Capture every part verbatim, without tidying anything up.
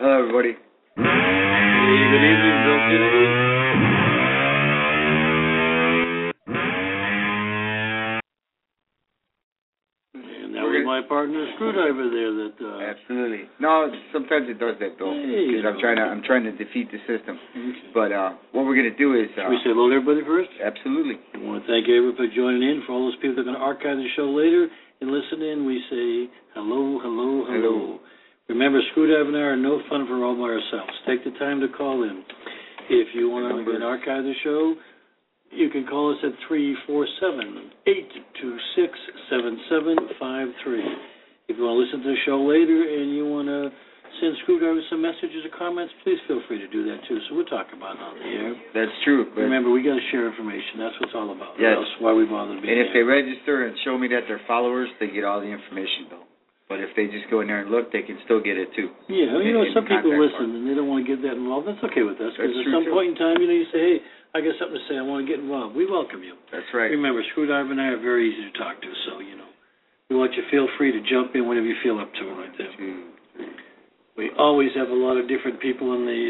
Hello, everybody. Hey, good evening, Bill Kennedy. And that was my partner, Screwdriver, there. That uh, absolutely. No, sometimes it does that, Bill. Because hey, I'm trying to I'm trying to defeat the system. Okay. But uh, what we're gonna do is. Uh, Should we say hello to everybody first? Absolutely. I want to thank everyone for joining in. For all those people that are going to archive the show later and listen in, we say hello, hello, hello. hello. Remember, Screwdriver and I are no fun for all by ourselves. Take the time to call in. If you want to again archive the show, you can call us at three four seven, eight two six, seven seven five three. If you want to listen to the show later and you want to send Screwdriver some messages or comments, please feel free to do that too. So we'll talk about it on the air. That's true. Remember, we got to share information. That's what it's all about. Yes. That's why we bother to be And if there. they register and show me that they're followers, they get all the information, Bill. But if they just go in there and look, they can still get it too. Yeah, you know, some people listen part. and they don't want to get that involved. That's okay with us. Because at some too. point in time, you know, you say, hey, I got something to say. I want to get involved. We welcome you. That's right. Remember, Screwdriver and I are very easy to talk to, so, you know, we want you to feel free to jump in whenever you feel up to it right there. Two, three. We always have a lot of different people in the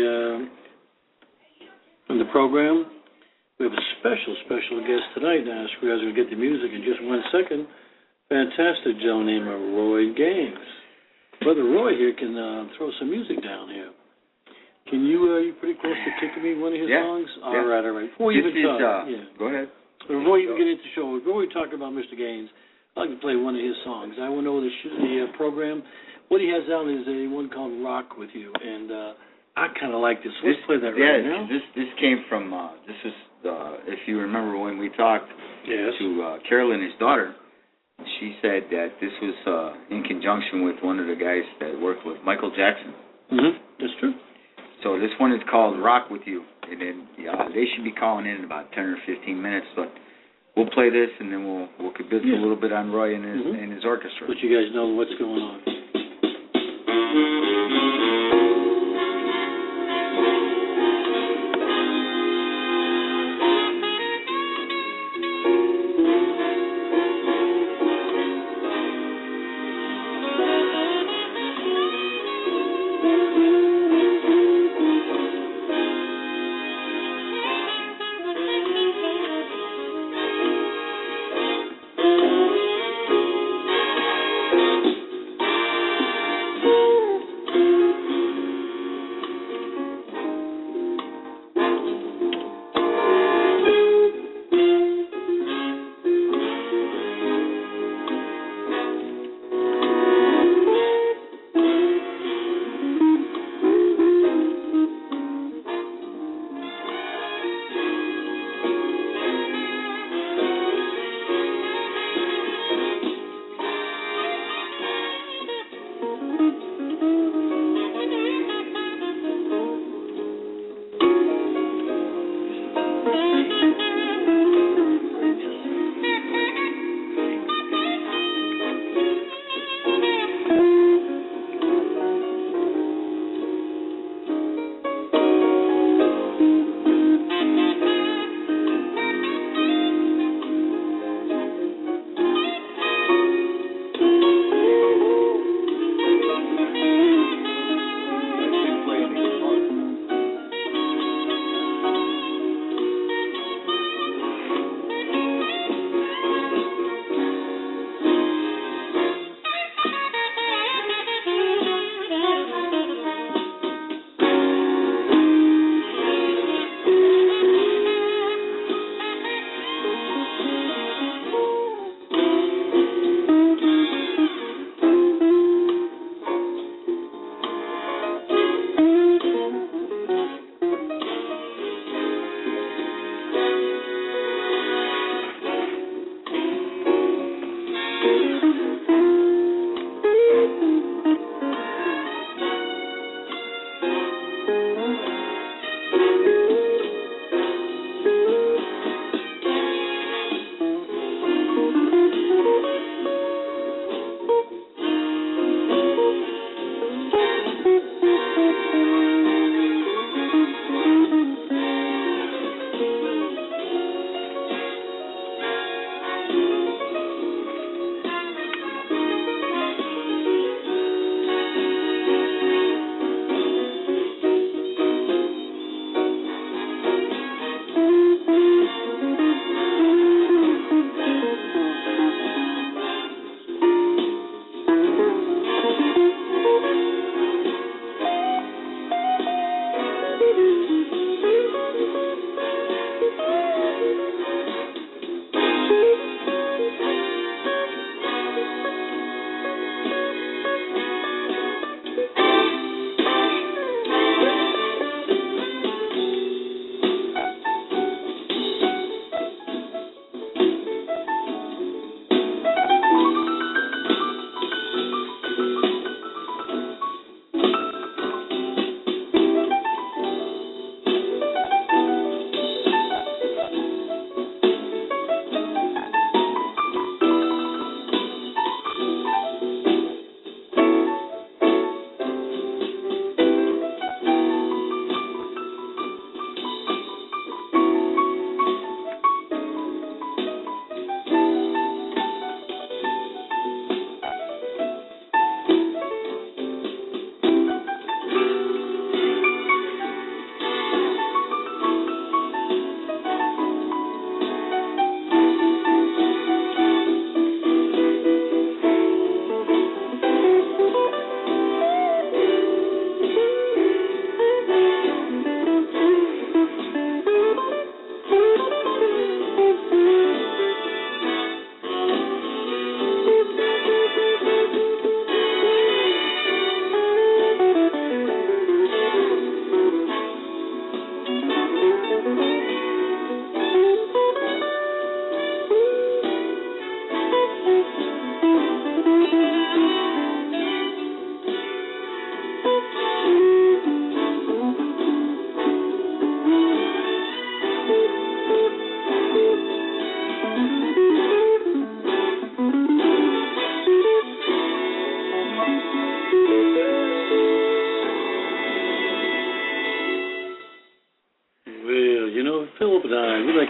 uh, in the program. We have a special, special guest tonight. Now, Screwdriver's going to get the music in just one second. Fantastic gentleman named Roy Gaines. Brother Roy here can uh, throw some music down here. Can you, uh, you pretty close to kicking me one of his yeah. songs? All yeah. right, all right. Before this you even is, talk, uh, yeah. Go ahead. Before you even get into the show, before we talk about Mister Gaines, I'd like to play one of his songs. I went over the, sh- the uh, program. What he has out is a one called Rock With You, and uh, I kind of like this. So let's this, play that yeah, right now. This this came from, uh, this is, uh, if you remember when we talked yes. to uh, Carolyn, his daughter, she said that this was uh, in conjunction with one of the guys that worked with Michael Jackson. Mm-hmm. That's true. So this one is called Rock With You, and then uh, they should be calling in in about ten or fifteen minutes, but we'll play this, and then we'll we'll convince yeah. a little bit on Roy and his, mm-hmm. and his orchestra. Let you guys know what's going on.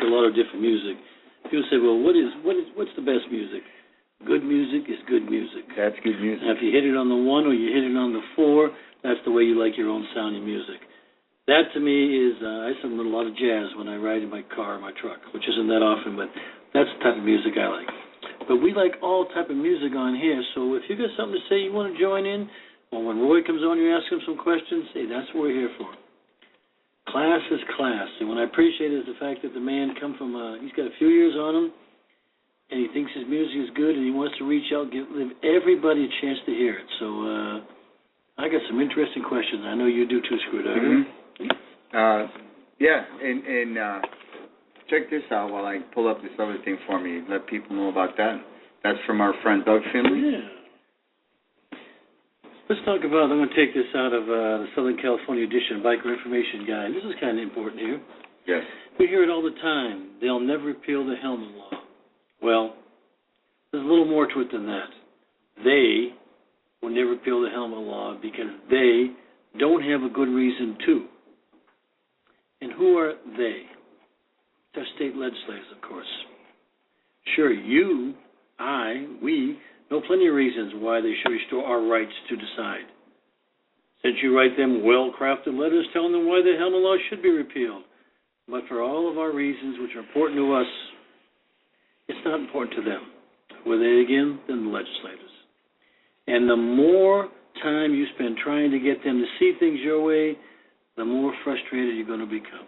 to a lot of different music. People say, well, what is what is what's the best music? Good music is good music. That's good music. Now, if you hit it on the one or you hit it on the four, that's the way you like your own sounding music. That to me is, uh, I listen to a lot of jazz when I ride in my car or my truck, which isn't that often, but that's the type of music I like. But we like all type of music on here, so if you got something to say you want to join in, or when Roy comes on you ask him some questions, hey, that's what we're here for. Class is class, and what I appreciate is the fact that the man come from, uh, he's got a few years on him, and he thinks his music is good, and he wants to reach out, give, give everybody a chance to hear it. So uh, I got some interesting questions. I know you do too, Screwdriver. Mm-hmm. Uh, yeah, and, and uh, check this out while I pull up this other thing for me. Let people know about that. That's from our friend Doug Finley. Yeah. Let's talk about, I'm going to take this out of uh, the Southern California edition, Biker Information Guide. This is kind of important here. Yes. We hear it all the time. They'll never repeal the helmet law. Well, there's a little more to it than that. They will never repeal the helmet law because they don't have a good reason to. And who are they? They're state legislators, of course. Sure, you, I, we know plenty of reasons why they should restore our rights to decide. Since you write them well-crafted letters telling them why the helmet law should be repealed. But for all of our reasons, which are important to us, it's not important to them. Who are they again? Than the legislators. And the more time you spend trying to get them to see things your way, the more frustrated you're going to become.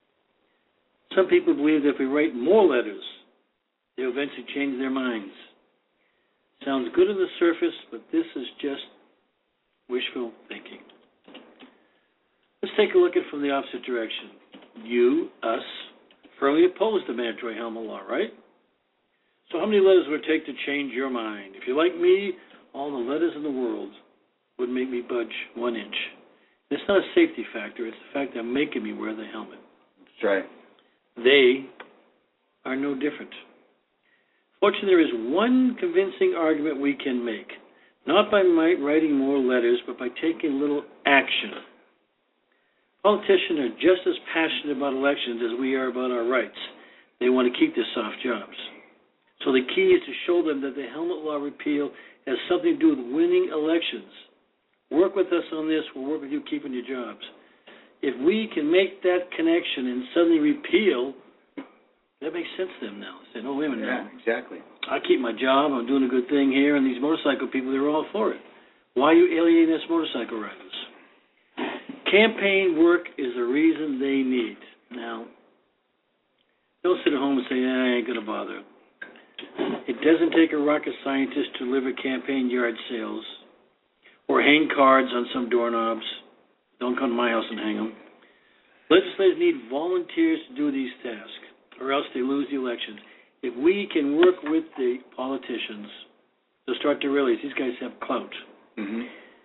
Some people believe that if we write more letters, they'll eventually change their minds. Sounds good on the surface, but this is just wishful thinking. Let's take a look at it from the opposite direction. You, us, firmly oppose the mandatory helmet law, right? So how many letters would it take to change your mind? If you're like me, all the letters in the world would make me budge one inch. It's not a safety factor. It's the fact they're making me wear the helmet. That's right. They are no different. Fortunately, there is one convincing argument we can make, not by writing more letters, but by taking a little action. Politicians are just as passionate about elections as we are about our rights. They want to keep their soft jobs. So the key is to show them that the helmet law repeal has something to do with winning elections. Work with us on this. We'll work with you keeping your jobs. If we can make that connection and suddenly repeal, that makes sense to them now. Say, no, wait a minute. Yeah, exactly. I keep my job. I'm doing a good thing here, and these motorcycle people, they're all for it. Why are you alienating us motorcycle riders? Campaign work is the reason they need. Now, don't sit at home and say, eh, I ain't going to bother. It doesn't take a rocket scientist to deliver campaign yard sales or hang cards on some doorknobs. Don't come to my house and hang them. Legislators need volunteers to do these tasks, or else they lose the elections. If we can work with the politicians, they'll start to realize these guys have clout. Mm-hmm.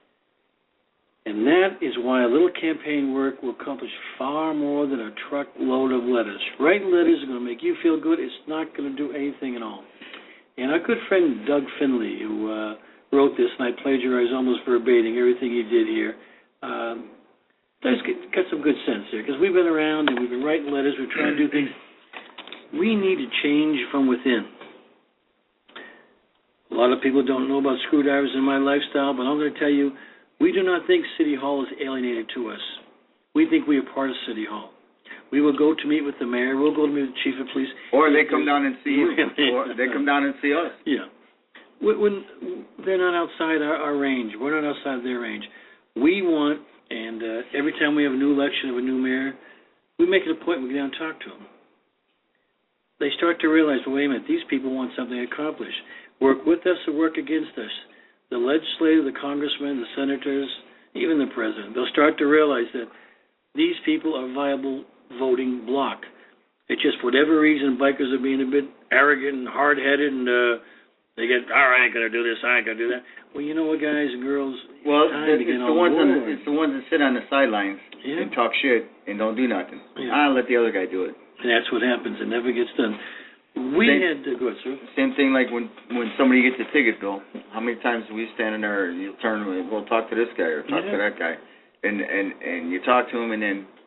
And that is why a little campaign work will accomplish far more than a truckload of letters. Writing letters is going to make you feel good. It's not going to do anything at all. And our good friend Doug Finley, who uh, wrote this, and I plagiarized almost verbatim everything he did here, um, Doug's got some good sense here, because we've been around and we've been writing letters, we're trying to do things. We need to change from within. A lot of people don't know about screwdrivers in my lifestyle, but I'm going to tell you, we do not think City Hall is alienated to us. We think we are part of City Hall. We will go to meet with the mayor. We'll go to meet with the chief of police. Or they come down and see you. Or they come down and see us. Yeah. When they're not outside our, our range. We're not outside their range. We want, and uh, every time we have a new election of a new mayor, we make it a point we go down and talk to them. They start to realize, well, wait a minute, these people want something accomplished. Work with us or work against us. The legislature, the congressmen, the senators, even the president, they'll start to realize that these people are a viable voting bloc. It's just for whatever reason, bikers are being a bit arrogant and hard-headed, and uh, they get, oh, I ain't going to do this, I ain't going to do that. Well, you know what, guys and girls? Well, it's, it's, the ones on the, it's the ones that sit on the sidelines yeah. and talk shit and don't do nothing. Yeah. I'll let the other guy do it. And that's what happens. It never gets done. We same, had to go, sir. Same thing like when when somebody gets a ticket, Bill. How many times do we stand in there and you turn and go talk to this guy or talk yeah. to that guy, and and and you talk to him and then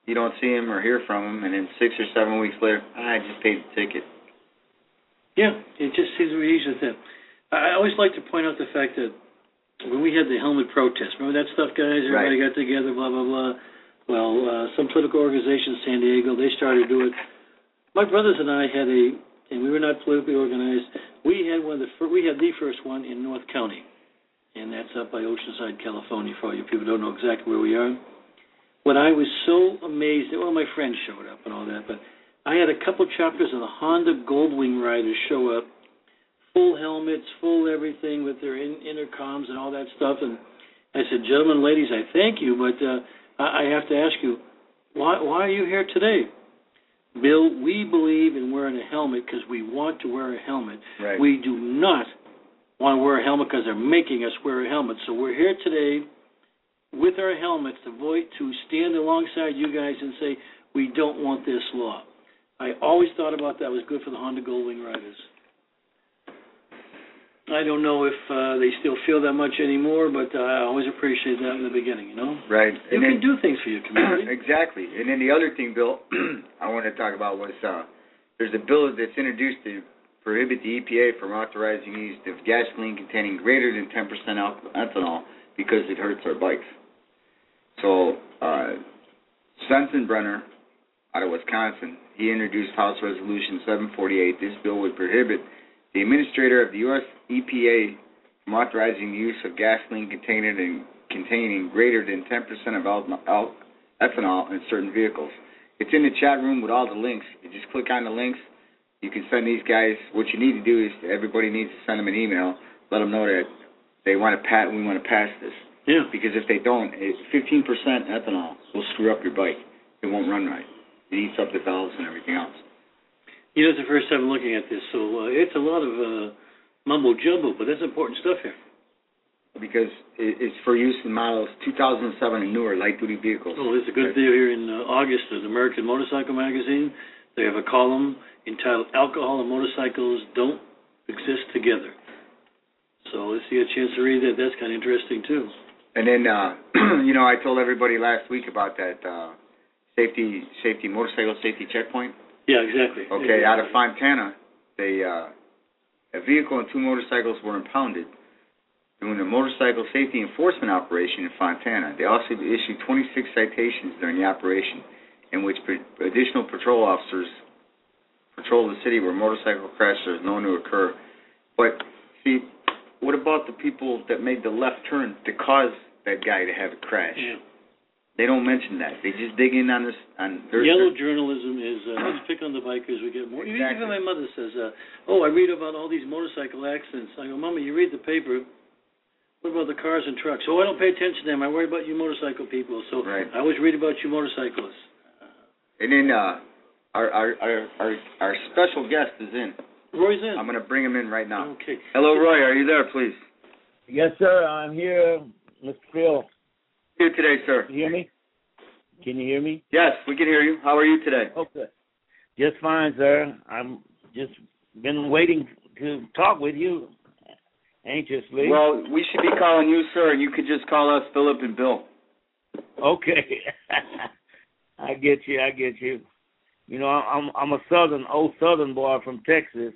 you don't see him or hear from him, and then six or seven weeks later, I just paid the ticket. Yeah, it just seems very easy with them. I always like to point out the fact that when we had the helmet protest, remember that stuff, guys? Everybody right. got together, blah, blah, blah. Well, uh, some political organization in San Diego, they started to do it. My brothers and I had a, and we were not politically organized, we had one of the fir- we had the first one in North County, and that's up by Oceanside, California, for all you people who don't know exactly where we are. When I was so amazed, well, my friends showed up and all that, but I had a couple chapters of the Honda Goldwing riders show up, full helmets, full everything with their in- intercoms and all that stuff, and I said, gentlemen, ladies, I thank you, but uh, I have to ask you, why, why are you here today? Bill, we believe in wearing a helmet because we want to wear a helmet. Right. We do not want to wear a helmet because they're making us wear a helmet. So we're here today with our helmets to vote, to stand alongside you guys and say, we don't want this law. I always thought about that was good for the Honda Goldwing riders. I don't know if uh, they still feel that much anymore, but uh, I always appreciate that in the beginning, you know? Right. You and can then, do things for your community. Exactly. And then the other thing, Bill, I wanted to talk about was uh, there's a bill that's introduced to prohibit the E P A from authorizing use of gasoline containing greater than ten percent ethanol because it hurts our bikes. So uh, Sensenbrenner out of Wisconsin, he introduced House Resolution seven forty-eight. This bill would prohibit the administrator of the U S E P A from authorizing the use of gasoline containing, and containing greater than ten percent of al- al- ethanol in certain vehicles. It's in the chat room with all the links. You just click on the links. You can send these guys. What you need to do is everybody needs to send them an email. Let them know that they want to pass. We want to pass this. Yeah. Because if they don't, it's fifteen percent ethanol will screw up your bike. It won't run right. It eats up the valves and everything else. You know, it's the first time looking at this, so uh, it's a lot of uh, mumbo-jumbo, but that's important stuff here. Because it's for use in models two thousand seven and newer light-duty vehicles. Well, there's a good deal here in uh, August of the American Motorcycle Magazine. They have a column entitled Alcohol and Motorcycles Don't Exist Together. So if you get a chance to read that, that's kind of interesting, too. And then, uh, you know, I told everybody last week about that uh, safety, safety motorcycle safety checkpoint. Yeah, exactly. Okay, exactly. out of Fontana, they uh, a vehicle and two motorcycles were impounded doing a motorcycle safety enforcement operation in Fontana. They also issued twenty-six citations during the operation, in which p- additional patrol officers patrolled the city where motorcycle crashes are known to occur. But, see, what about the people that made the left turn to cause that guy to have a crash? Yeah. They don't mention that. They just dig in on this. On their, Yellow their, journalism is, uh, let's pick on the bikers. We get more. Exactly. Even my mother says, uh, oh, I read about all these motorcycle accidents. I go, Mama, you read the paper. What about the cars and trucks? Oh, I don't pay attention to them. I worry about you motorcycle people. So right. I always read about you motorcyclists. And then uh, our, our, our, our, our special guest is in. Roy's in. I'm going to bring him in right now. Okay. Hello, Roy. Are you there, please? Yes, sir. I'm here, Mister Phil. Here today, sir. Can you hear me? Can you hear me? Yes, we can hear you. How are you today? Okay. Just fine, sir. I'm just been waiting to talk with you anxiously. Well, we should be calling you, sir, and you could just call us Philip and Bill. Okay. I get you. I get you. You know, I'm I'm a southern, old southern boy from Texas,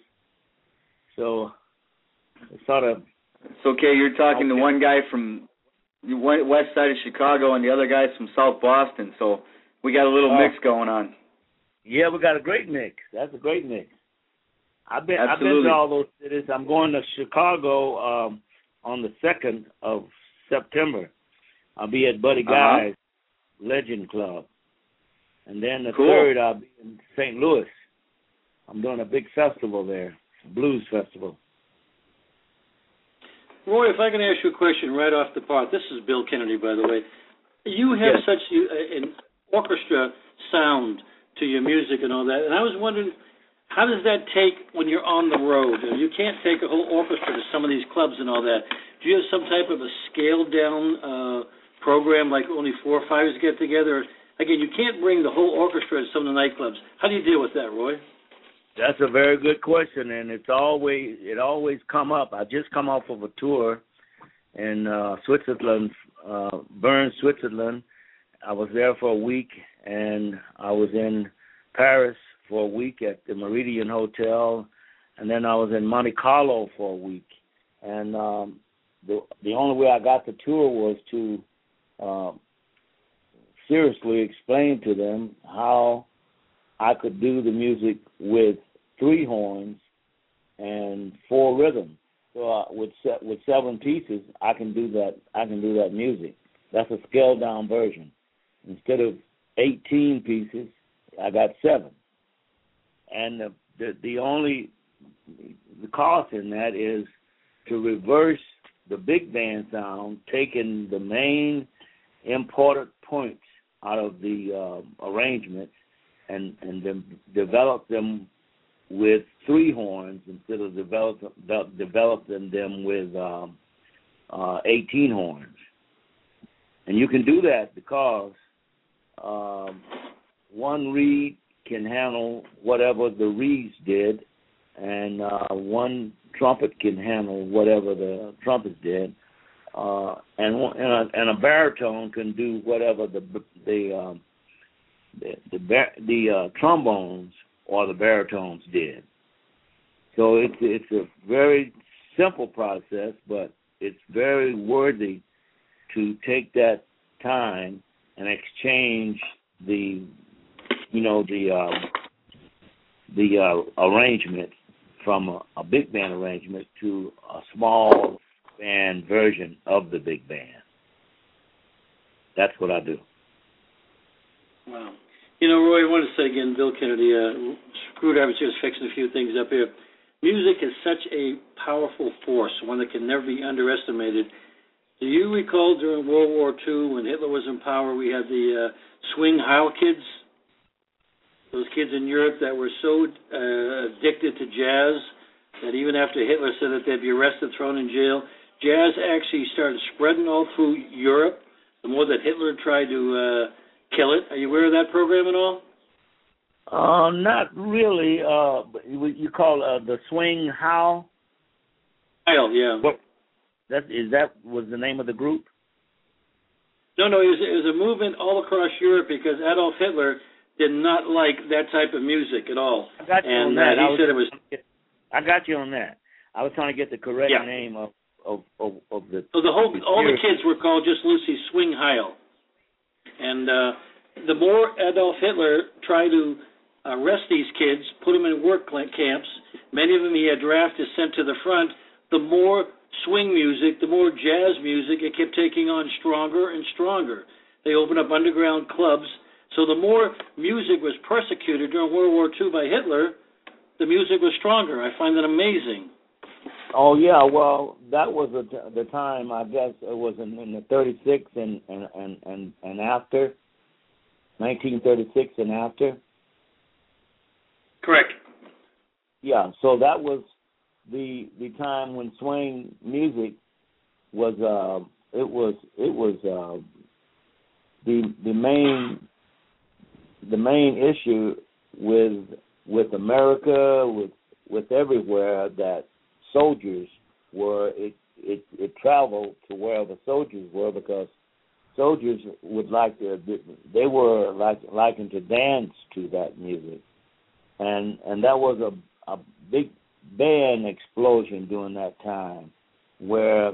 so it's sort of. It's okay. You're talking okay. to one guy from the west side of Chicago and the other guy's from South Boston, so we got a little oh. mix going on. Yeah, we got a great mix. That's a great mix. I've been Absolutely. I've been to all those cities. I'm going to Chicago um, on the second of September. I'll be at Buddy uh-huh. Guy's Legend Club, and then the cool. third I'll be in Saint Louis. I'm doing a big festival there, blues festival. Roy, if I can ask you a question right off the part. This is Bill Kennedy, by the way. You have yes. such an orchestra sound to your music and all that, and I was wondering, how does that take when you're on the road? You can't take a whole orchestra to some of these clubs and all that. Do you have some type of a scaled-down uh, program, like only four or five get together? Again, you can't bring the whole orchestra to some of the nightclubs. How do you deal with that, Roy? That's a very good question, and it's always it always come up. I just come off of a tour in uh, Switzerland, uh, Bern, Switzerland, I was there for a week, and I was in Paris for a week at the Meridian Hotel, and then I was in Monte Carlo for a week. And um, the the only way I got the tour was to uh, seriously explain to them how I could do the music with three horns and four rhythms. So uh, with se- with seven pieces, I can do that. I can do that music. That's a scaled down version. Instead of eighteen pieces, I got seven. And the the, the only the cost in that is to reverse the big band sound, taking the main important points out of the uh, arrangements and and then develop them with three horns instead of develop, de- developing them with um, uh, eighteen horns. And you can do that because um, one reed can handle whatever the reeds did, and uh, one trumpet can handle whatever the trumpets did, uh, and, one, and, a, and a baritone can do whatever the the um, the the, bar- the uh, trombones or the baritones did. So it's it's a very simple process, but it's very worthy to take that time and exchange the you know the uh, the uh, arrangement from a, a big band arrangement to a small band version of the big band. That's what I do. Wow. You know, Roy, I want to say again, Bill Kennedy, uh, Screwdriver's just fixing a few things up here. Music is such a powerful force, one that can never be underestimated. Do you recall during World War Two when Hitler was in power, we had the uh, Swing Heil kids? Those kids in Europe that were so uh, addicted to jazz that even after Hitler said that they'd be arrested, thrown in jail, jazz actually started spreading all through Europe, the more that Hitler tried to uh, kill it. Are you aware of that program at all? Uh, not really. Uh, you, you call uh, the Swing Heil? Heil, yeah. What? That is that was the name of the group? No, no, it was, it was a movement all across Europe because Adolf Hitler did not like that type of music at all. I got you and on that. Uh, he was, said it was. I got you on that. I was trying to get the correct yeah. name of of of, of the. So the whole the all the kids were called just loosely Swing Heil, and uh, the more Adolf Hitler tried to arrest these kids, put them in work camps, many of them he had drafted, sent to the front, the more swing music, the more jazz music, it kept taking on stronger and stronger. They opened up underground clubs. So the more music was persecuted during World War Two by Hitler, the music was stronger. I find that amazing. Oh, yeah, well, that was the, the time, I guess, it was in, in the thirty-six and, and, and, and, and after, nineteen thirty-six and after. Correct. Yeah, so that was the the time when swing music was uh it was it was uh the the main the main issue with with America, with with everywhere, that soldiers were it it, it traveled to wherever soldiers were, because soldiers would like to they were like liking to dance to that music. And and that was a, a big band explosion during that time, where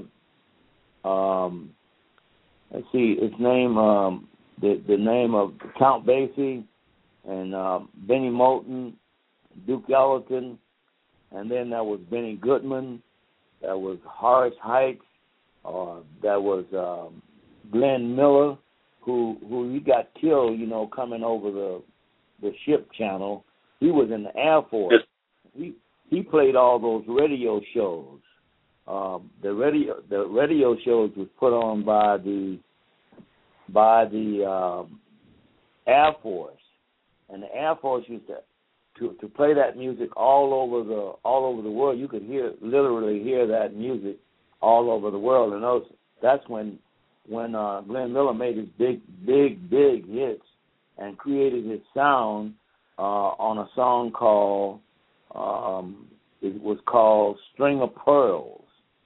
um, let's see, its name um, the the name of Count Basie and um, Benny Moulton, Duke Ellington, and then there was Benny Goodman, there was Horace Heights, uh, there was um, Glenn Miller, who who he got killed, you know, coming over the the ship channel. He was in the Air Force. He he played all those radio shows. Um, the radio the radio shows was put on by the by the um, Air Force, and the Air Force used to, to to play that music all over the all over the world. You could hear literally hear that music all over the world, and those that's when when uh, Glenn Miller made his big big big hits and created his sound. Uh, on a song called, um, it was called String of Pearls.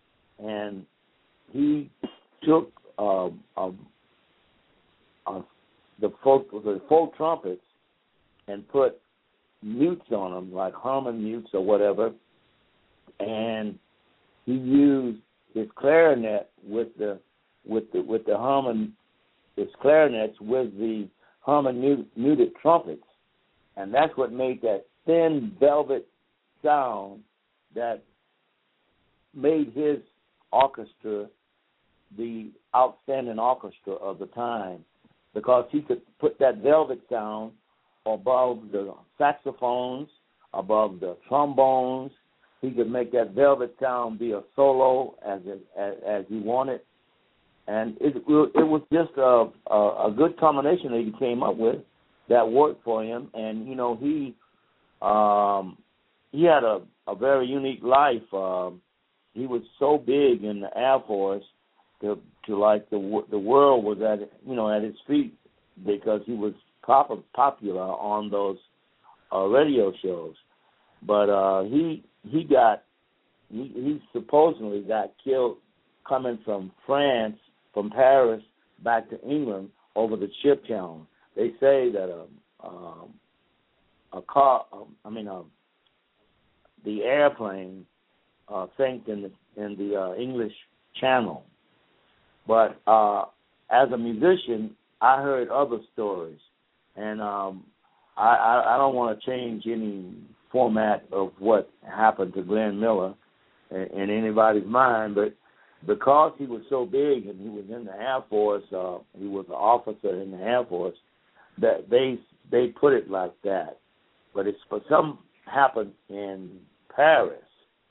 And he took uh, a, a, the folk the folk trumpets and put mutes on them, like Harmon mutes or whatever, and he used his clarinet with the with the with the Harmon his clarinets with the Harmon muted trumpets, and that's what made that thin velvet sound that made his orchestra the outstanding orchestra of the time, because he could put that velvet sound above the saxophones, above the trombones. He could make that velvet sound be a solo as it, as, as he wanted, and it it was just a, a a good combination that he came up with that worked for him. And you know, he um, he had a, a very unique life. Um, he was so big in the Air Force to to like the the world was at you know at his feet, because he was pop, popular on those uh, radio shows. But uh, he he got he, he supposedly got killed coming from France, from Paris back to England over the ship channel. They say that a um, a car, um, I mean, uh, the airplane uh, sank in the in the uh, English Channel. But uh, as a musician, I heard other stories, and um, I, I, I don't want to change any format of what happened to Glenn Miller in, in anybody's mind, but because he was so big and he was in the Air Force, uh, he was an officer in the Air Force, that they they put it like that. But it's for something happened in Paris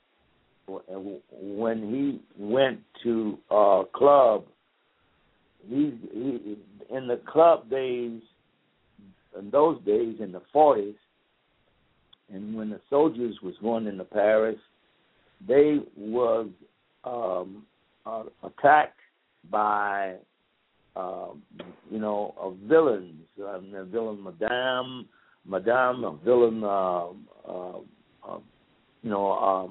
when he went to a club. He, he in the club days, in those days in the forties, and when the soldiers was going into Paris, they was um, uh, attacked by uh, you know uh, villains, um, a villain Madame, Madame, a villain uh, uh, uh, you know uh,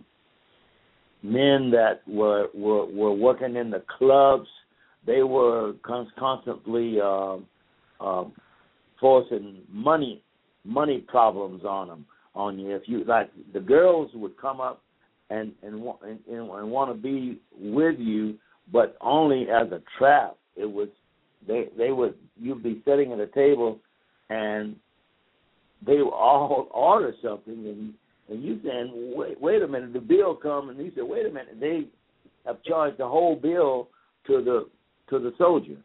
men that were, were were working in the clubs. They were con- constantly uh, uh, forcing money money problems on them on you. If you like, the girls would come up and and and, and want to be with you, but only as a trap. It was they they would you'd be sitting at a table, and they would all order something, and and you saying, wait wait a minute, the bill come, and he said, wait a minute, they have charged the whole bill to the to the soldier,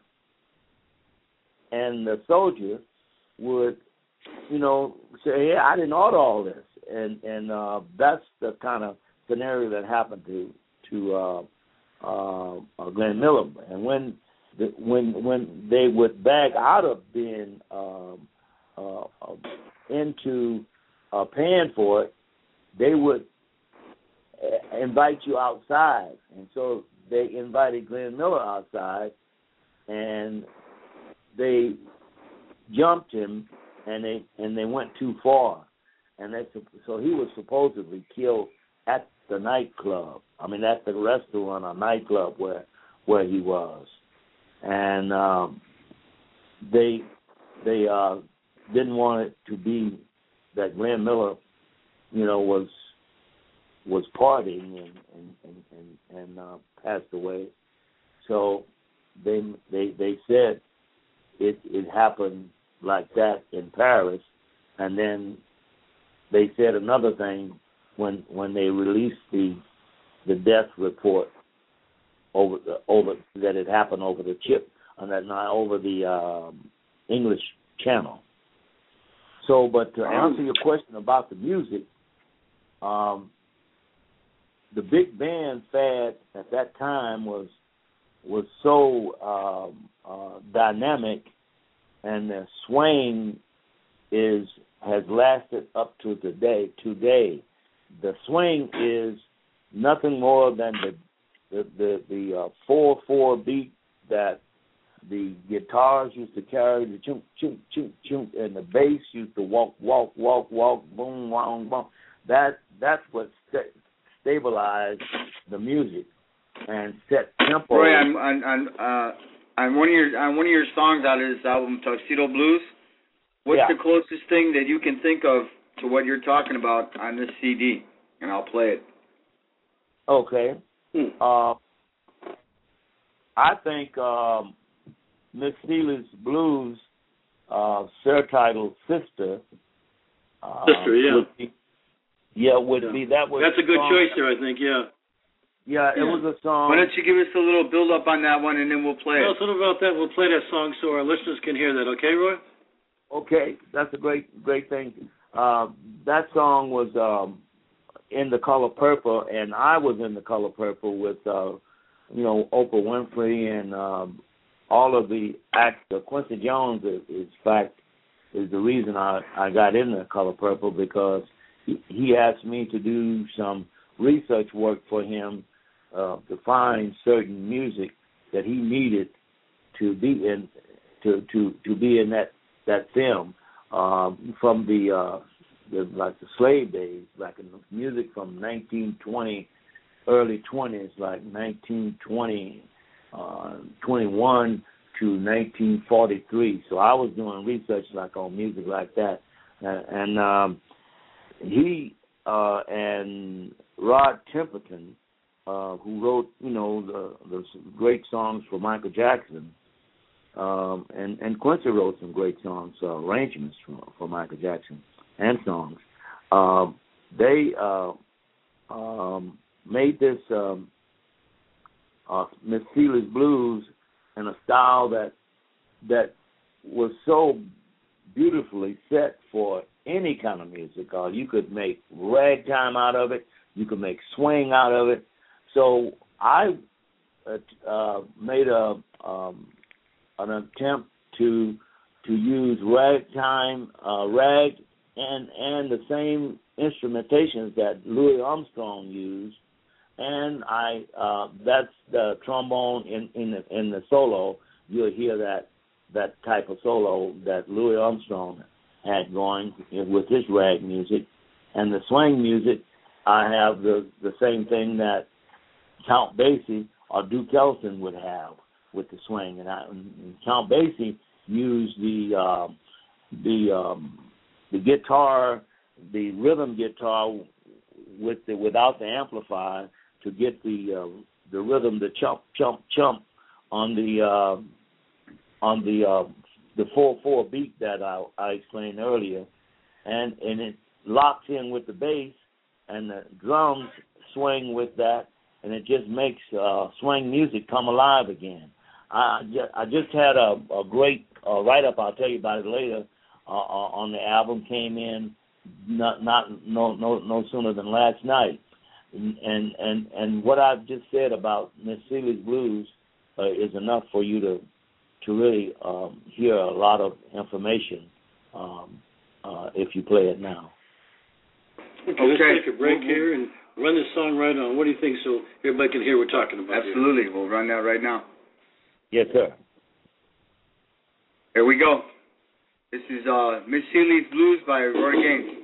and the soldier would, you know, say, "Yeah, I didn't order all this," and and uh, that's the kind of scenario that happened to to uh, uh, Glenn Miller. And when the, when when they would back out of being um, uh, uh, into uh, paying for it, they would invite you outside, and so they invited Glenn Miller outside, and they jumped him, and they and they went too far, and they, so he was supposedly killed at the nightclub. I mean, at the restaurant or nightclub where where he was, and um, they they uh, didn't want it to be that Glenn Miller, you know, was. was partying and and and, and, and uh, passed away. So they they they said it it happened like that in Paris, and then they said another thing when when they released the the death report over the over that it happened over the chip on that night over the um, English Channel. So, but to answer your question about the music. Um, The big band fad at that time was was so um, uh, dynamic, and the swing is has lasted up to today. Today, the swing is nothing more than the the the, the uh, four four beat that the guitars used to carry, the chunk chunk chunk chunk, and the bass used to walk walk walk walk boom boom boom. That that's what. St- stabilize the music and set tempo. Roy, I'm, I'm, I'm, uh, on one of your on one of your songs out of this album, Tuxedo Blues. What's Yeah. the closest thing that you can think of to what you're talking about on this C D? And I'll play it. Okay. Hmm. Uh, I think um, Miss Seeley's Blues, uh, titled Sister. Uh, Sister, yeah. Would be, yeah, would Yeah. be that was. That's a good song, choice there, I think. Yeah. Yeah, it Yeah. was a song. Why don't you give us a little build up on that one, and then we'll play Tell it. us a little about that. We'll play that song so our listeners can hear that. Okay, Roy? Okay, that's a great, great thing. Uh, that song was um, in The Color Purple, and I was in The Color Purple with, uh, you know, Oprah Winfrey and um, all of the actors. Quincy Jones, is, in fact, is the reason I, I got in The Color Purple, because he, he asked me to do some research work for him uh, to find certain music that he needed to be in to to, to be in that that film um, from the, uh, the like the slave days, like in the music from nineteen twenty, early twenties, like nineteen twenty, uh, twenty-one to nineteen forty-three. So I was doing research like on music like that, and, and um, he uh, and Rod Temperton, uh, who wrote you know the the great songs for Michael Jackson. Um, and, and Quincy wrote some great songs, uh, arrangements for, for Michael Jackson and songs. Um, they uh, um, made this um, uh, Miss Seeley's Blues in a style that that was so beautifully set for any kind of music. Uh, you could make ragtime out of it. You could make swing out of it. So I uh, uh, made a um, an attempt to to use ragtime, uh, rag, and and the same instrumentations that Louis Armstrong used, and I uh, that's the trombone in in the, in the solo. You'll hear that that type of solo that Louis Armstrong had going with his rag music, and the swing music. I have the the same thing that Count Basie or Duke Ellington would have with the swing, and, I, and Count Basie used the uh, the um, the guitar, the rhythm guitar, with the without the amplifier to get the uh, the rhythm, the chump chump chump on the uh, on the uh, the four four beat that I, I explained earlier, and and it locks in with the bass, and the drums swing with that, and it just makes uh, swing music come alive again. I just, I just had a, a great uh, write-up. I'll tell you about it later. Uh, on the album came in not not no no no sooner than last night, and and and, and what I've just said about Miss Seeley's Blues uh, is enough for you to to really um, hear a lot of information um, uh, if you play it now. Okay, let's take a break here and run this song right on. What do you think, so everybody can hear what we're talking about? Absolutely. Here? We'll run that right now. Yes, sir. Here we go. This is uh, Miss Seeley's Blues by Roy Gaines.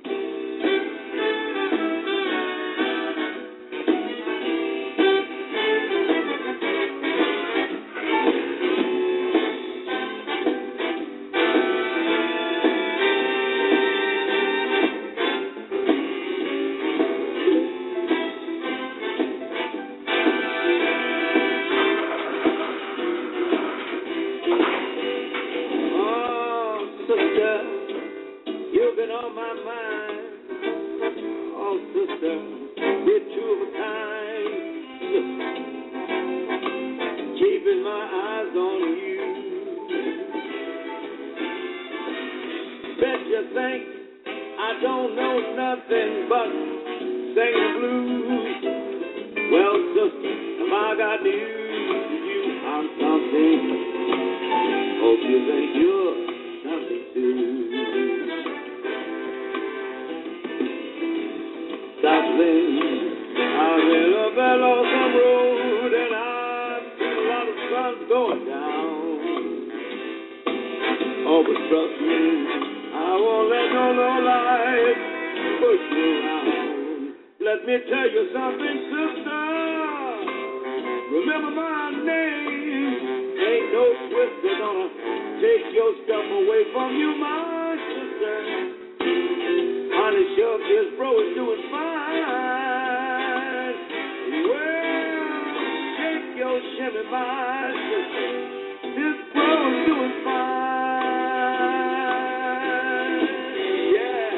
Remember my name, ain't Ain't no twister gonna take your stuff away from you, my sister. Honey, sure, this bro is doing fine. Well, shake your shimmy, my sister. This bro is doing fine. Yeah.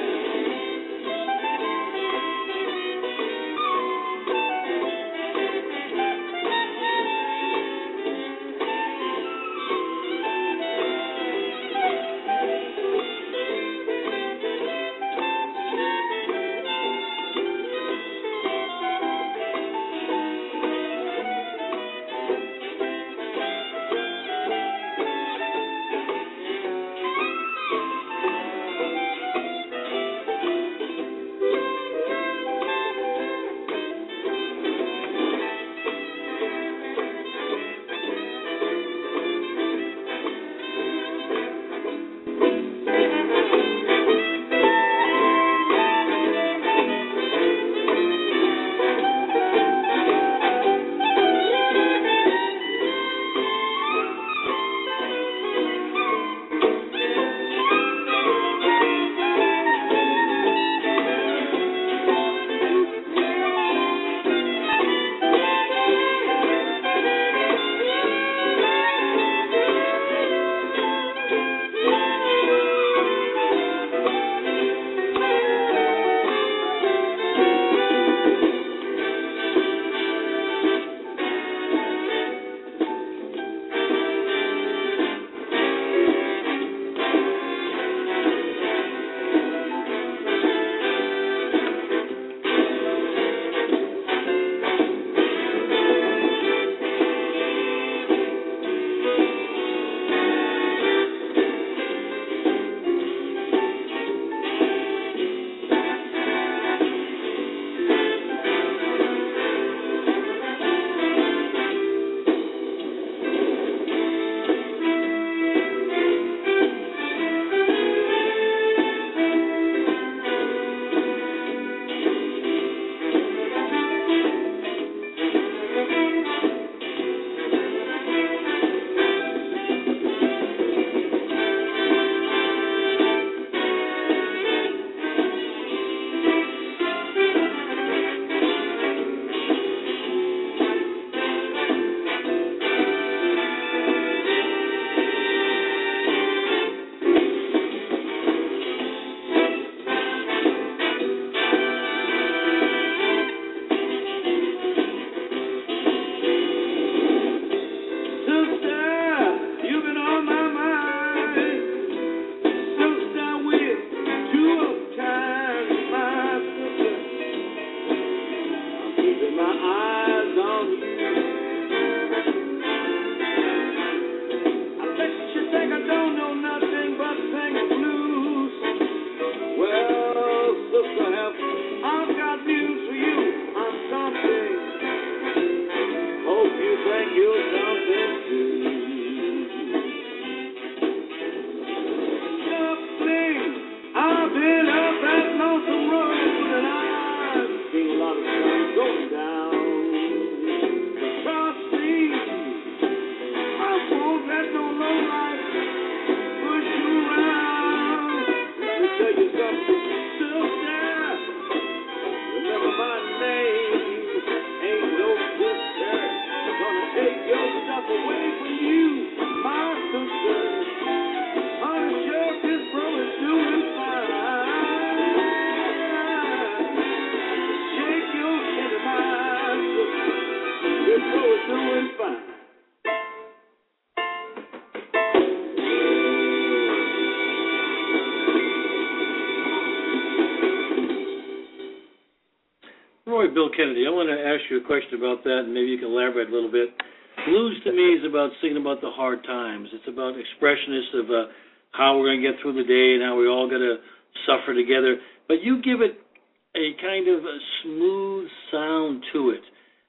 Bill Kennedy, I want to ask you a question about that, and maybe you can elaborate a little bit. Blues to me is about singing about the hard times. It's about expressionists of uh, how we're going to get through the day and how we all got to suffer together. But you give it a kind of a smooth sound to it.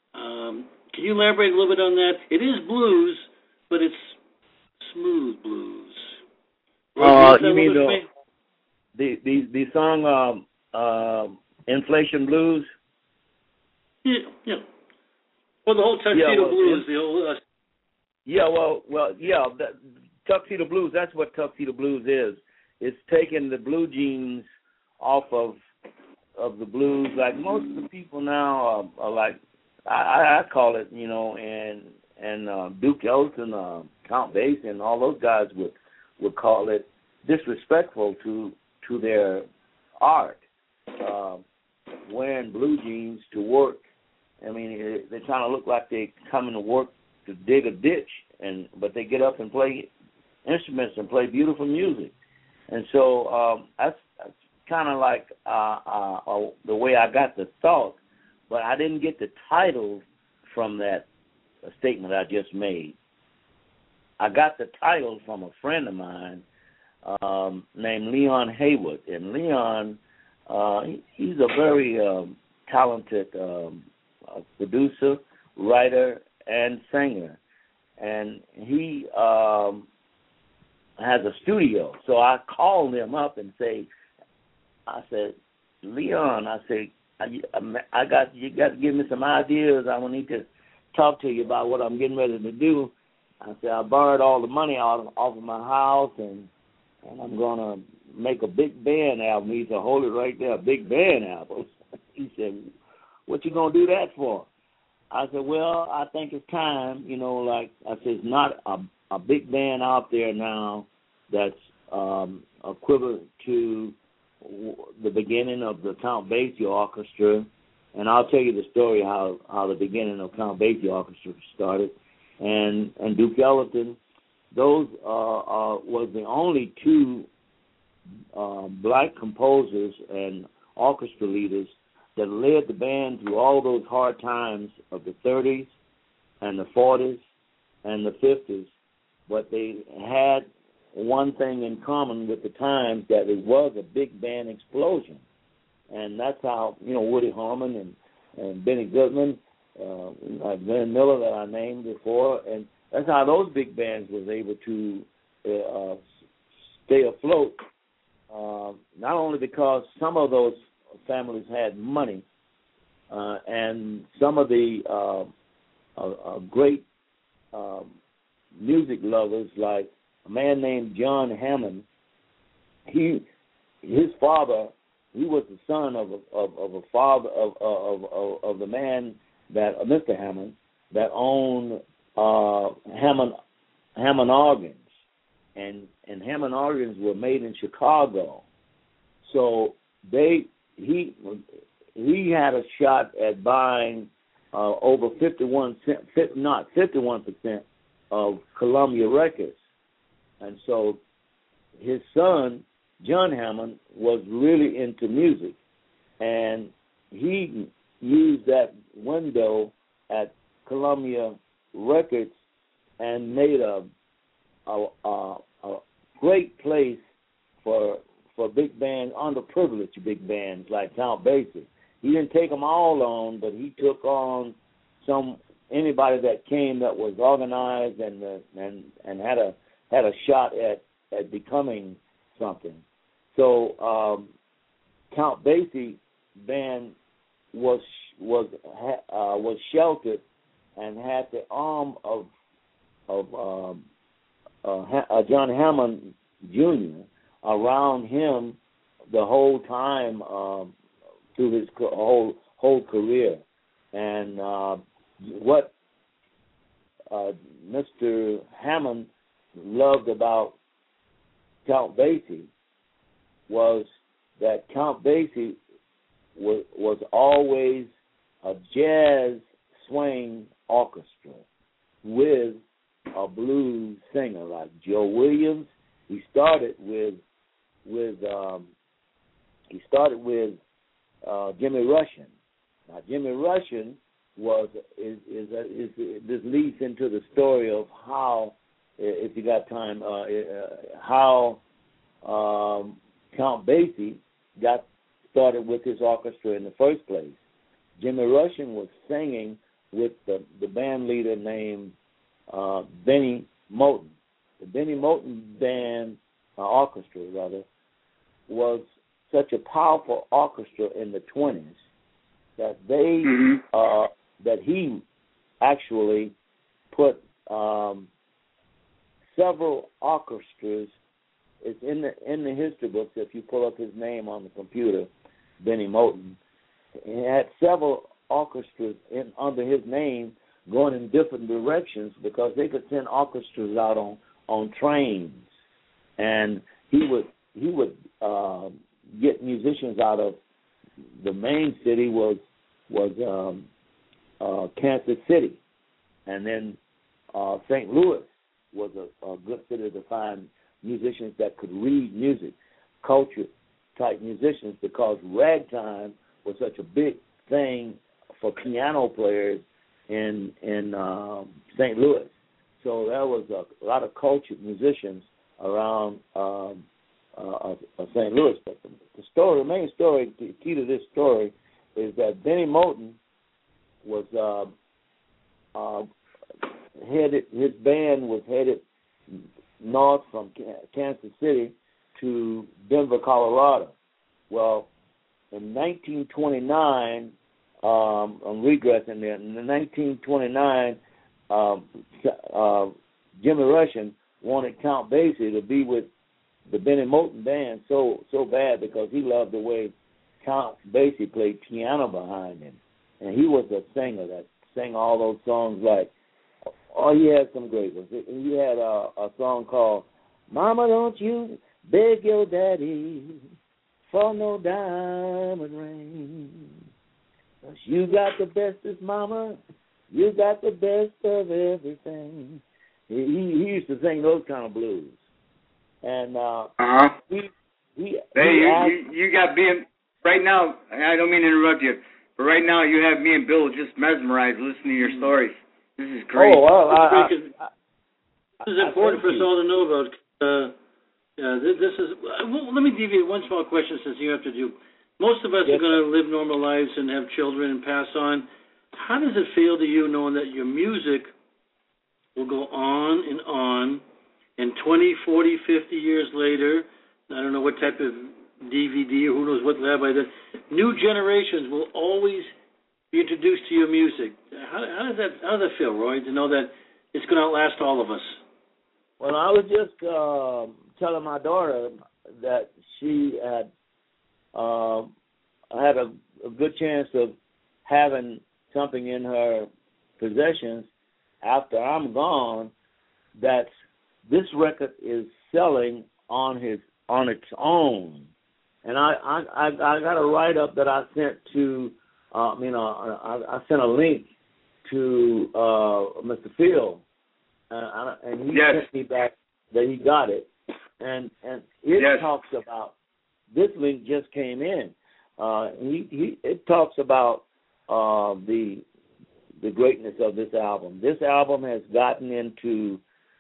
Um, can you elaborate a little bit on that? It is blues, but it's smooth blues. Uh, you mean the, the the the song um, uh, "Inflation Blues"? Yeah, yeah. Well, the whole Tuxedo yeah, well, Blues, the whole. Uh, Yeah, well, well, yeah, the, Tuxedo Blues. That's what Tuxedo Blues is. It's taking the blue jeans off of of the blues. Like most of the people now are, are like I, I call it, you know, and and uh, Duke Ellington, uh, Count Basie, and all those guys would would call it disrespectful to to their art, uh, wearing blue jeans to work. I mean, it, they kind of look like they coming to work to dig a ditch, and but they get up and play instruments and play beautiful music. And so um, that's, that's kind of like uh, uh, uh, the way I got the thought, but I didn't get the title from that uh, statement I just made. I got the title from a friend of mine um, named Leon Haywood, and Leon, uh, he, he's a very um, talented um, uh, producer, writer, and singer, and he um, has a studio. So I called him up and say, I said, Leon, I said, I, I got you got to give me some ideas. I will need to talk to you about what I'm getting ready to do. I said, I borrowed all the money out of, off of my house, and and I'm gonna make a big band album. He said, hold it right there, a big band album. He said, what you gonna do that for? I said, well, I think it's time, you know, like I said, it's not a, a big band out there now that's um, equivalent to the beginning of the Count Basie Orchestra. And I'll tell you the story how, how the beginning of Count Basie Orchestra started. And and Duke Ellington, those uh, uh, was the only two uh, black composers and orchestra leaders that led the band through all those hard times of the thirties and the forties and the fifties. But they had one thing in common with the times, that it was a big band explosion. And that's how, you know, Woody Harmon and, and Benny Goodman, uh, like Glenn Miller that I named before, and that's how those big bands was able to uh, stay afloat, uh, not only because some of those families had money, uh, and some of the uh, uh, uh, great uh, music lovers, like a man named John Hammond. He, his father, he was the son of a, of, of a father of, of of of the man that uh, Mister Hammond that owned uh, Hammond Hammond organs, and and Hammond organs were made in Chicago. So they. He he had a shot at buying uh, over fifty-one cent, not fifty-one percent of Columbia Records, and so his son John Hammond was really into music, and he used that window at Columbia Records and made a a, a, a great place for. for big bands, underprivileged big bands like Count Basie. He didn't take them all on, but he took on some anybody that came that was organized and uh, and and had a had a shot at, at becoming something. So um, Count Basie band was was uh, was sheltered and had the arm of of um, uh, John Hammond Junior around him the whole time um, through his whole whole career. And uh, what uh, Mister Hammond loved about Count Basie was that Count Basie was, was always a jazz swing orchestra with a blues singer like Joe Williams. He started with with um, he started with uh, Jimmy Rushing. Now Jimmy Rushing was is is, is, is this leads into the story of how, if you got time, uh, uh, how um, Count Basie got started with his orchestra in the first place. Jimmy Rushing was singing with the, the band leader named uh, Benny Moten. The Benny Moten band, uh, orchestra rather, was such a powerful orchestra in the twenties that they, mm-hmm. uh, that he actually put um, several orchestras. It's in the in the history books. If you pull up his name on the computer, Benny Moten, he had several orchestras in under his name going in different directions because they could send orchestras out on, on trains, and he would he would uh, get musicians out of the main city was was um, uh, Kansas City, and then uh, Saint Louis was a, a good city to find musicians that could read music, culture type musicians, because ragtime was such a big thing for piano players in in um, Saint Louis. So there was a, a lot of cultured musicians around um, uh, uh, Saint Louis. But the, the story, the main story, the key to this story, is that Benny Moten was uh, uh, headed. His band was headed north from Kansas City to Denver, Colorado. Well, in nineteen twenty-nine, um, I'm regressing there. In nineteen twenty-nine, um, uh, Jimmy Rushing wanted Count Basie to be with the Benny Moten band so so bad because he loved the way Count Basie played piano behind him, and he was a singer that sang all those songs like. Oh, he had some great ones. He had a, a song called "Mama, Don't You Beg Your Daddy for No Diamond Ring. 'Cause you got the bestest, Mama. You got the best of everything." He, he used to sing those kind of blues. And uh, uh-huh. he, he, hey, he you, asked, you you got being right now. I don't mean to interrupt you, but right now you have me and Bill just mesmerized listening to your stories. This is great. Oh, well, I, I, I, this is important for us all to know about. Uh, uh, this, this is. Well, let me deviate one small question since you have to do. Most of us yes, are going to live normal lives and have children and pass on. How does it feel to you knowing that your music will go on and on, and twenty, forty, fifty years later, I don't know what type of D V D or who knows what lab I did, new generations will always be introduced to your music. How, how does that how does that feel, Roy, to know that it's going to outlast all of us? Well, I was just uh, telling my daughter that she had uh, had a, a good chance of having something in her possessions after I'm gone. That this record is selling on his on its own, and I I, I, I got a write up that I sent to. Uh, you know, I, I sent a link to uh, Mister Phil, uh, and he yes. sent me back that he got it, and and it yes. talks about this link just came in. Uh, he, he it talks about uh, the the greatness of this album. This album has gotten into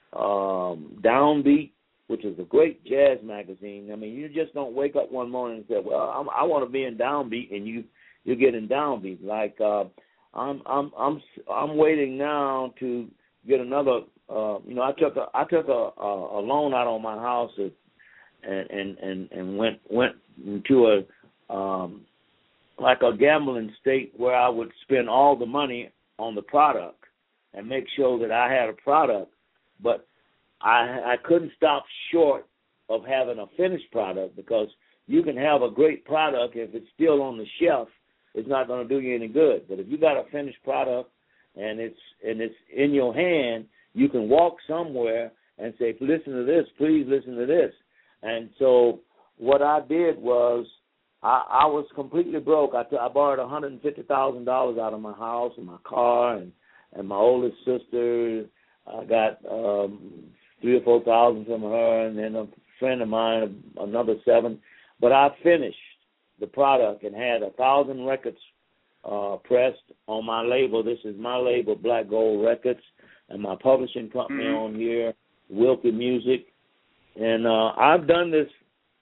um, Downbeat, which is a great jazz magazine. I mean, you just don't wake up one morning and say, "Well, I'm, I want to be in Downbeat," and you. You're getting downbeat. Like uh, I'm, I'm, I'm, I'm waiting now to get another. Uh, you know, I took a, I took a, a, a loan out on my house, and and and and went went into a um, like a gambling state where I would spend all the money on the product and make sure that I had a product, but I I couldn't stop short of having a finished product because you can have a great product if it's still on the shelf. It's not going to do you any good. But if you got a finished product and it's and it's in your hand, you can walk somewhere and say, "Listen to this, please listen to this." And so what I did was I, I was completely broke. I, t- I borrowed one hundred fifty thousand dollars out of my house and my car and, and my oldest sister. I got um, three or four thousand from her, and then a friend of mine another seven. But I finished the product and had a thousand records uh, pressed on my label. This is my label, Black Gold Records, and my publishing company mm-hmm. on here, Wilkie Music. And uh, I've done this,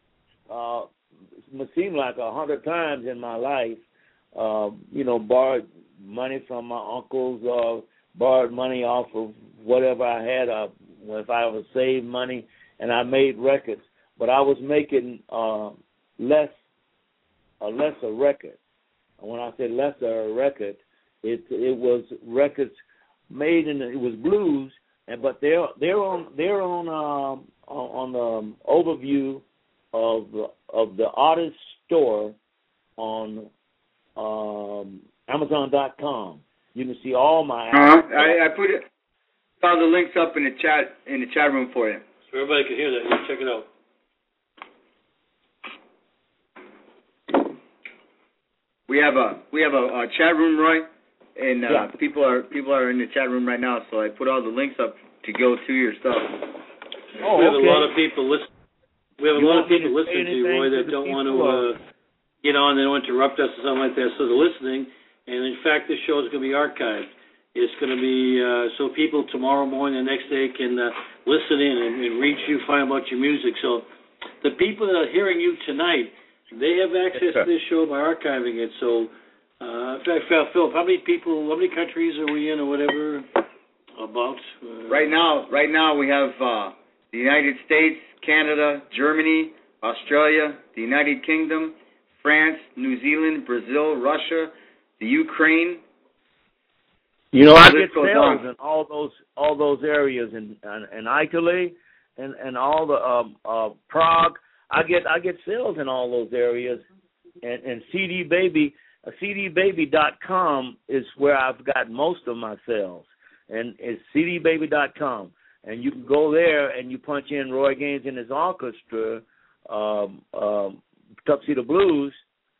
uh, it seemed like a hundred times in my life. Uh, you know, borrowed money from my uncles, or borrowed money off of whatever I had. Uh, if I ever saved money, and I made records, but I was making uh, less. A lesser record. And when I say lesser record, it it was records made in the, it was blues, and but they're they're on they're on um, on, on the um, overview of the, of the artist store on um, Amazon dot com. You can see all my. Uh-huh. I, I put it, all the links up in the chat in the chat room for you, so everybody can hear that. You check it out. We have a we have a, a chat room, Roy, and uh, yeah. people are people are in the chat room right now. So I put all the links up to go to your stuff. Oh, we have okay. a lot of people listen. We have a you lot of people to listening to you, Roy, that don't want to, uh, you know, and they don't interrupt us or something like that. So they're listening, and in fact, this show is going to be archived. It's going to be uh, so people tomorrow morning, the next day, can uh, listen in and, and reach you, find out your music. So the people that are hearing you tonight, they have access yes, to this show by archiving it. So, uh, in fact, Philip, how many people, how many countries are we in, or whatever? About uh, right now, right now we have uh, the United States, Canada, Germany, Australia, the United Kingdom, France, New Zealand, Brazil, Russia, the Ukraine. You know, I get sales in all those all those areas in in, in Italy and and all the um, uh, Prague. I get I get sales in all those areas, and, and C D Baby, uh, C D baby dot com is where I've got most of my sales, and it's C D baby dot com, and you can go there and you punch in Roy Gaines and his orchestra, um, um, Tuxedo Blues.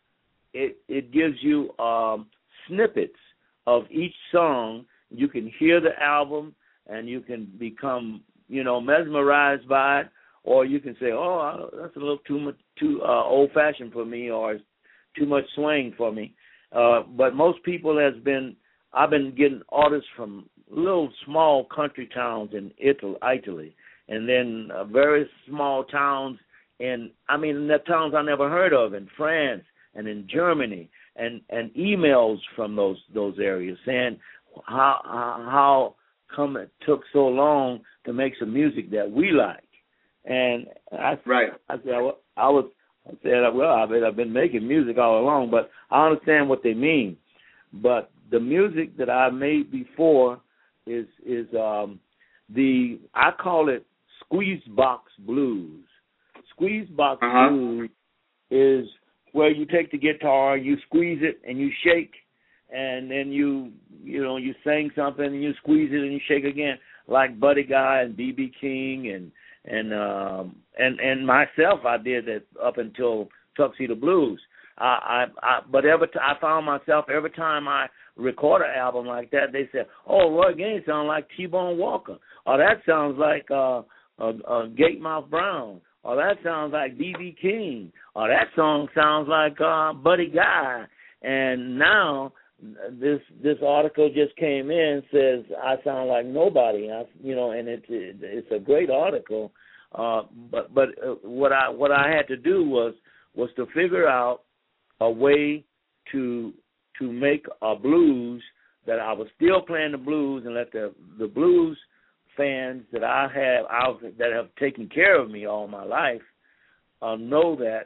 It it gives you um, snippets of each song. You can hear the album, and you can become you know mesmerized by it. Or you can say, oh, that's a little too much, too uh, old-fashioned for me, or it's too much swing for me. Uh, but most people has been, I've been getting orders from little small country towns in Italy, Italy and then uh, very small towns in, I mean, in the towns I never heard of in France and in Germany, and, and emails from those those areas saying how how come it took so long to make some music that we like. And I, right. I said, I was, I said, well, I mean, I've been making music all along, but I understand what they mean. But the music that I made before is is um, the I call it squeeze box blues. Squeeze box uh-huh. blues is where you take the guitar, you squeeze it, and you shake, and then you you know you sing something, and you squeeze it, and you shake again, like Buddy Guy and B B King and. And um, and and myself, I did that up until Tuxedo Blues. I, I, I but every t- I found myself every time I record an album like that, they said, "Oh, Roy Gaines sounds like T-Bone Walker," or "That sounds like uh, uh, uh, Gatemouth Brown," or "That sounds like B B King," or "That song sounds like uh, Buddy Guy." And now this this article just came in, says I sound like nobody. I, you know, and it's it, it's a great article. Uh, but but uh, what I what I had to do was was to figure out a way to to make a blues that I was still playing the blues and let the the blues fans that I have out that have taken care of me all my life uh, know that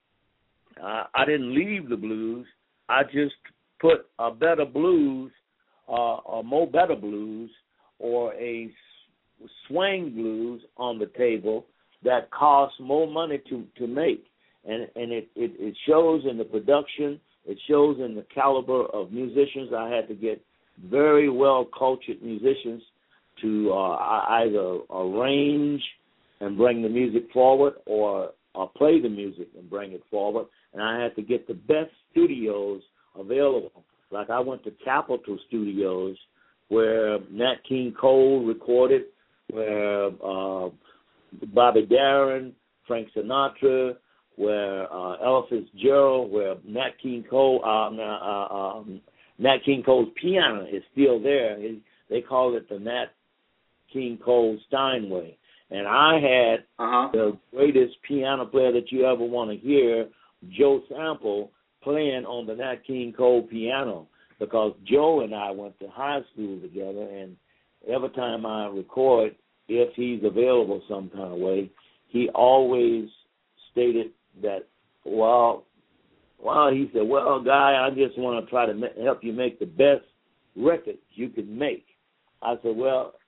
uh, I didn't leave the blues. I just put a better blues, uh, or more better blues, or a swing blues on the table that costs more money to, to make. And and it, it, it shows in the production, it shows in the caliber of musicians. I had to get very well-cultured musicians to uh, either arrange and bring the music forward or, or play the music and bring it forward. And I had to get the best studios available. Like I went to Capitol Studios where Nat King Cole recorded, where uh, Bobby Darin, Frank Sinatra, where uh, Ella Fitzgerald, where Nat King Cole, uh, uh, um, Nat King Cole's piano is still there. It, they call it the Nat King Cole Steinway. And I had uh-huh. the greatest piano player that you ever want to hear, Joe Sample, playing on the Nat King Cole piano, because Joe and I went to high school together, and every time I record, if he's available some kind of way, he always stated that, well, well, he said, well, Guy, I just want to try to ma- help you make the best record you can make. I said, well,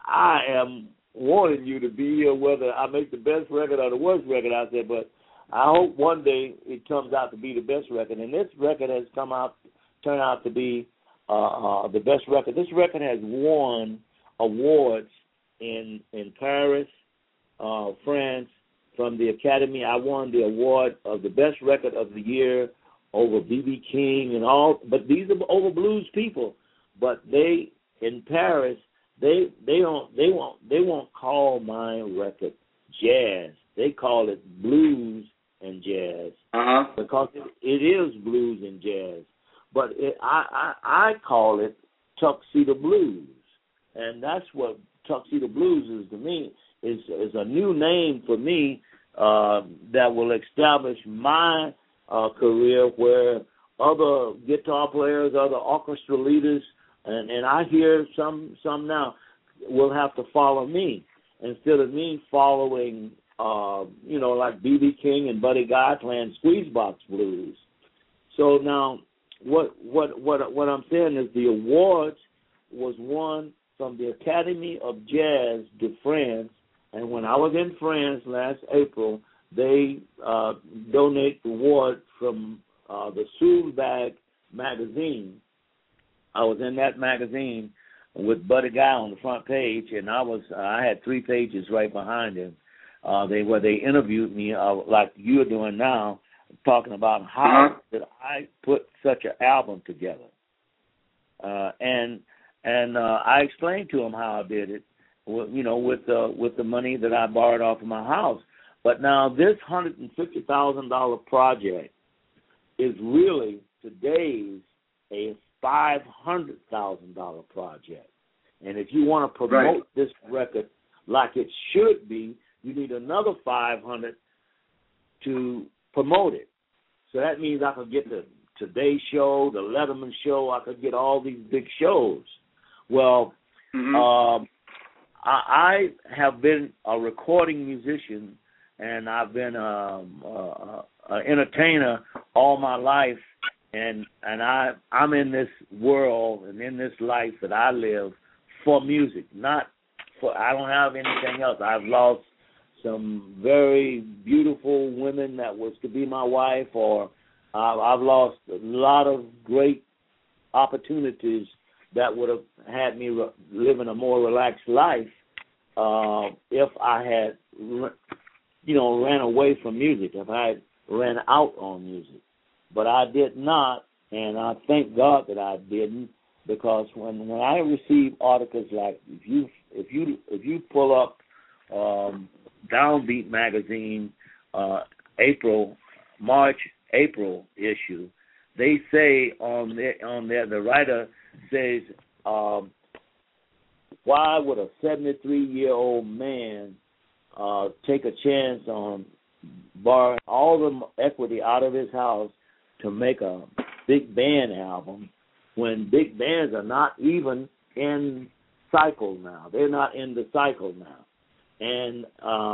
I am wanting you to be here, whether I make the best record or the worst record out there. But I hope one day it comes out to be the best record. And this record has come out, turned out to be uh, uh, the best record. This record has won awards in in Paris, uh, France, from the Academy. I won the award of the best record of the year over B B King and all. But these are over blues people. But they in Paris, they they don't they won't they won't call my record jazz. They call it blues and jazz uh-huh. because it, it is blues and jazz. But it, I, I I call it tuxedo blues, and that's what tuxedo blues is to me. Is is a new name for me uh, that will establish my uh, career where other guitar players, other orchestra leaders, and, and I hear some some now will have to follow me instead of me following, uh, you know, like B B King and Buddy Guy playing squeezebox blues. So now, what what what what I'm saying is the awards was won from the Academy of Jazz de France, and when I was in France last April, they uh, donate the award from uh, the Soulbag magazine. I was in that magazine with Buddy Guy on the front page, and I was uh, I had three pages right behind him. Uh, they where they interviewed me uh, like you're doing now, talking about how uh-huh. did I put such an album together, uh, and and uh, I explained to them how I did it, you know, with uh, with the money that I borrowed off of my house. But now this one hundred fifty thousand dollars project is really today's a five hundred thousand dollars project. And if you want to promote right. this record like it should be, you need another five hundred to promote it. So that means I could get the Today Show, the Letterman Show, I could get all these big shows. Well, mm-hmm. um, I, I have been a recording musician, and I've been um, uh, an entertainer all my life, and and I I'm in this world and in this life that I live for music, not for. I don't have anything else. I've lost some very beautiful women that was to be my wife, or uh, I've lost a lot of great opportunities that would have had me re- living a more relaxed life uh, if I had, you know, ran away from music, if I had ran out on music. But I did not, and I thank God that I didn't, because when, when I receive articles like if you if you if you pull up um, Downbeat magazine, uh, April, March, April issue, they say on their on there the writer says, um, why would a seventy-three-year-old man uh, take a chance on borrowing all the equity out of his house to make a big band album when big bands are not even in cycle now? They're not in the cycle now. And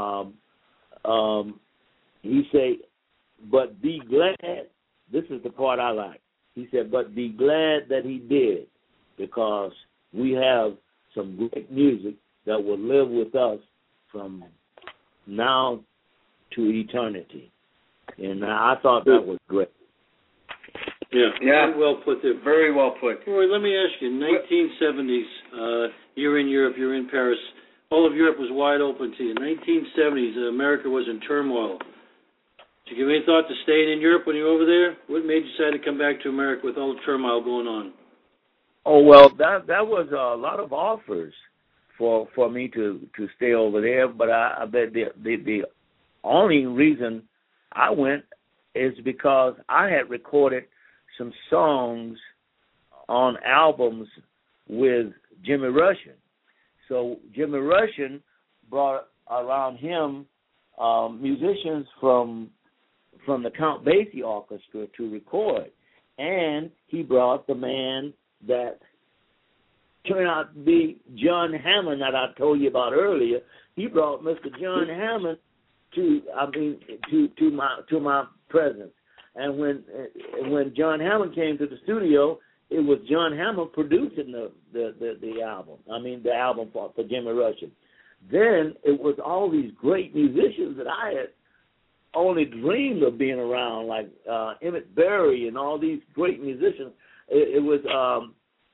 um, um, he say, but be glad, this is the part I like. He said, but be glad that he did, because we have some great music that will live with us from now to eternity. And I thought that was great. Yeah, yeah. Very well put there. Very well put. Roy, let me ask you, nineteen seventies, uh, you're in Europe, you're in Paris. All of Europe was wide open to you. nineteen seventies, uh, America was in turmoil. Did you give any thought to staying in Europe when you were over there? What made you decide to come back to America with all the turmoil going on? Oh, well, that that was a lot of offers for for me to, to stay over there, but I, I bet the, the the only reason I went is because I had recorded some songs on albums with Jimmy Rushing. So Jimmy Rushing brought around him um, musicians from from the Count Basie Orchestra to record, and he brought the man that turned out to be John Hammond that I told you about earlier. He brought Mister John Hammond to I mean to to my to my presence. And when when John Hammond came to the studio, it was John Hammond producing the, the, the, the album. I mean, the album for, for Jimmy Rushing. Then it was all these great musicians that I had only dreamed of being around, like uh, Emmett Berry and all these great musicians. It, it was um,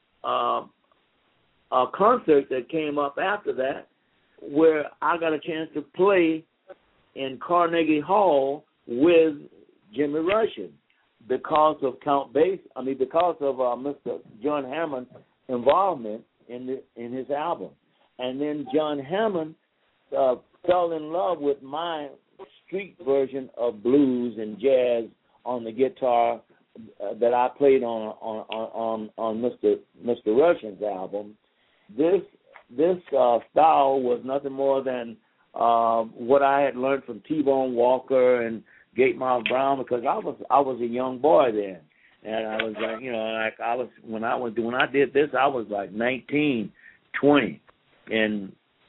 uh, a concert that came up after that where I got a chance to play in Carnegie Hall with Jimmy Rushing because of Count Basie. I mean, because of uh, Mister John Hammond's involvement in the, in his album. And then John Hammond uh, fell in love with my street version of blues and jazz on the guitar uh, that I played on on on on Mister Mister Rushing's album. This this uh, style was nothing more than uh, what I had learned from T-Bone Walker and Gatemouth Brown, because I was I was a young boy then, and I was like, you know, like I was when I was when I did this, I was like nineteen, twenty, and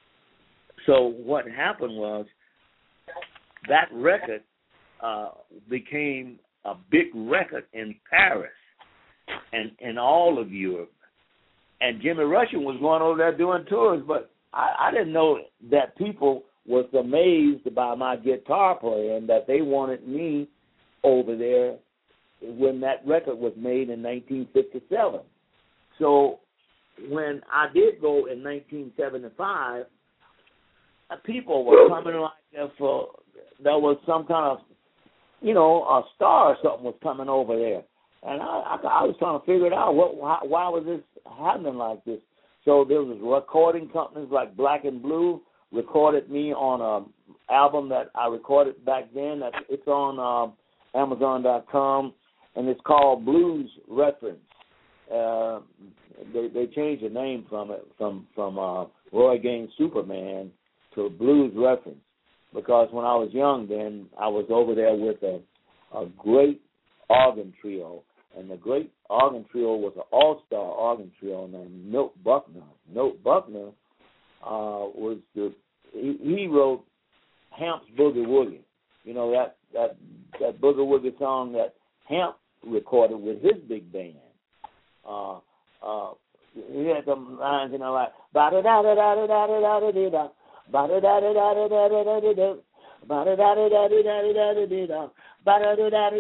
so what happened was that record uh, became a big record in Paris and in all of Europe, and Jimmy Rushing was going over there doing tours, but I, I didn't know that people was amazed by my guitar playing, that they wanted me over there when that record was made in nineteen fifty-seven. So when I did go in nineteen seventy-five, people were coming like if uh, there was some kind of, you know, a star or something was coming over there. And I, I, I was trying to figure it out. What, why, why was this happening like this? So there was recording companies like Black and Blue recorded me on an album that I recorded back then. That it's on uh, Amazon dot com, and it's called Blues Reference. Uh, they they changed the name from it from from uh, Roy Gaines Superman to Blues Reference, because when I was young then I was over there with a, a great organ trio, and the great organ trio was an all-star organ trio named Milt Buckner. Milt Buckner uh, was the he, he wrote Hamp's Boogie Woogie. You know, that that that Boogie Woogie song that Hamp recorded with his big band. Uh, uh, he had some lines, you know, like ba da da da da da da da da da da ba da da da da da da da da da ba da da da da da da da da da da ba da da da da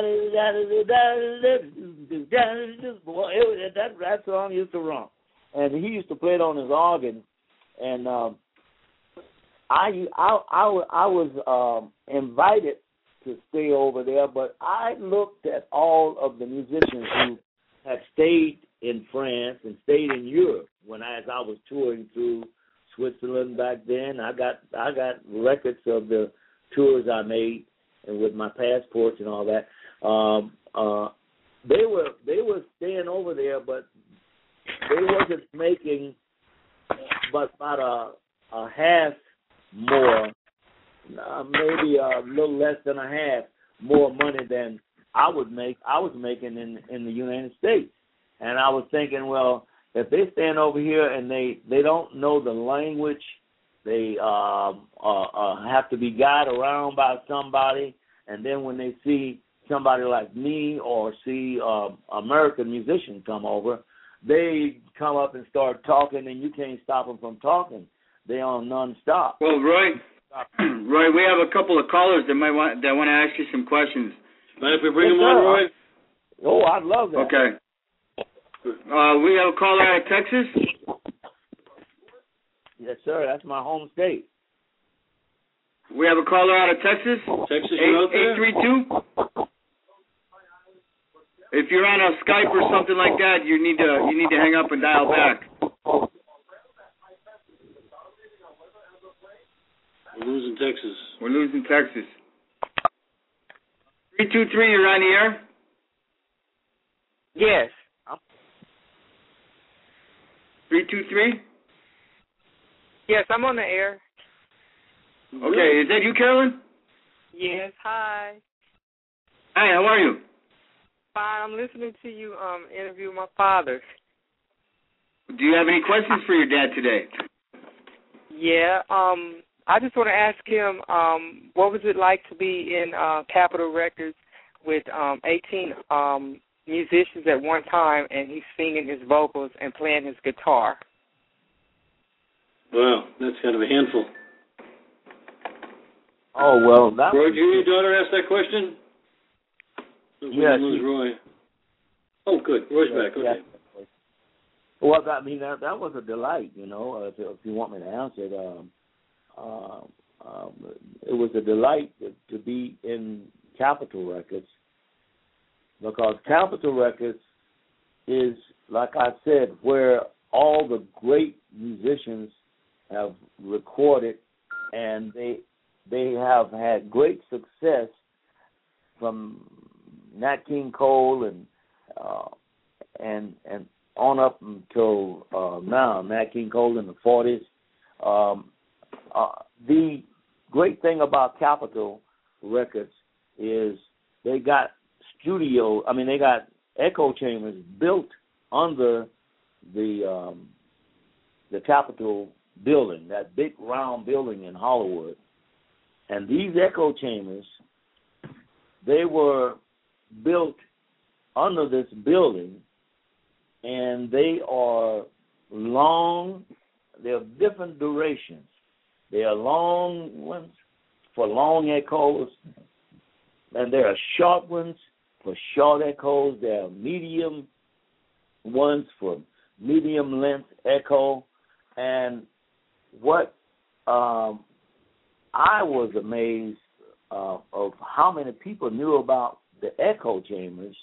da da. Boy, that that song used to run, and he used to play it on his organ, and um, I I I, I was um, invited to stay over there, but I looked at all of the musicians who had stayed in France and stayed in Europe when I, as I was touring through Switzerland back then. I got I got records of the tours I made and with my passports and all that. Um, uh, they were they were staying over there, but they wasn't making but about a, a half more, uh, maybe a little less than a half more money than I would make. I was making in in the United States, and I was thinking, well, if they stand over here and they, they don't know the language, they uh, uh, uh, have to be guided around by somebody, and then when they see somebody like me or see uh, American musicians come over, they come up and start talking, and you can't stop them from talking. They on nonstop. Well, Roy, Roy, we have a couple of callers that might want that want to ask you some questions. Mind if we bring them on, Roy? Oh, I'd love that. Okay. Uh, we have a caller out of Texas. Yes, sir. That's my home state. We have a caller out of Texas. Texas, you're out there? eight three two. If you're on a Skype or something like that, you need to you need to hang up and dial back. We're losing Texas. We're losing Texas. three two three, you're on the air? Yes. three two three? Yes, I'm on the air. Okay, is that you, Carolyn? Yes, hi. Hi, how are you? Fine, I'm listening to you um interview my father. Do you have any questions for your dad today? Yeah, um, I just want to ask him, um, what was it like to be in uh, Capitol Records with um, eighteen um, musicians at one time, and he's singing his vocals and playing his guitar. Wow, that's kind of a handful. Oh, well, that Roy, was... did your daughter ask that question? Yeah, lose she, Roy. Oh, good. Roy's yeah, back. Okay. Yeah. Well, I mean, that, that was a delight, you know, uh, if, if you want me to answer it. Um, uh, um, it was a delight to, to be in Capitol Records, because Capitol Records is, like I said, where all the great musicians have recorded, and they they have had great success from Nat King Cole and uh, and and on up until uh, now. Nat King Cole in the forties. Um, uh, the great thing about Capitol Records is they got studio. I mean, they got echo chambers built under the um, the Capitol building, that big round building in Hollywood. And these echo chambers, they were built under this building, and they are long. They have different durations. They are long ones for long echoes, and there are short ones for short echoes. There are medium ones for medium length echo. And what um, I was amazed uh, of how many people knew about the echo chambers,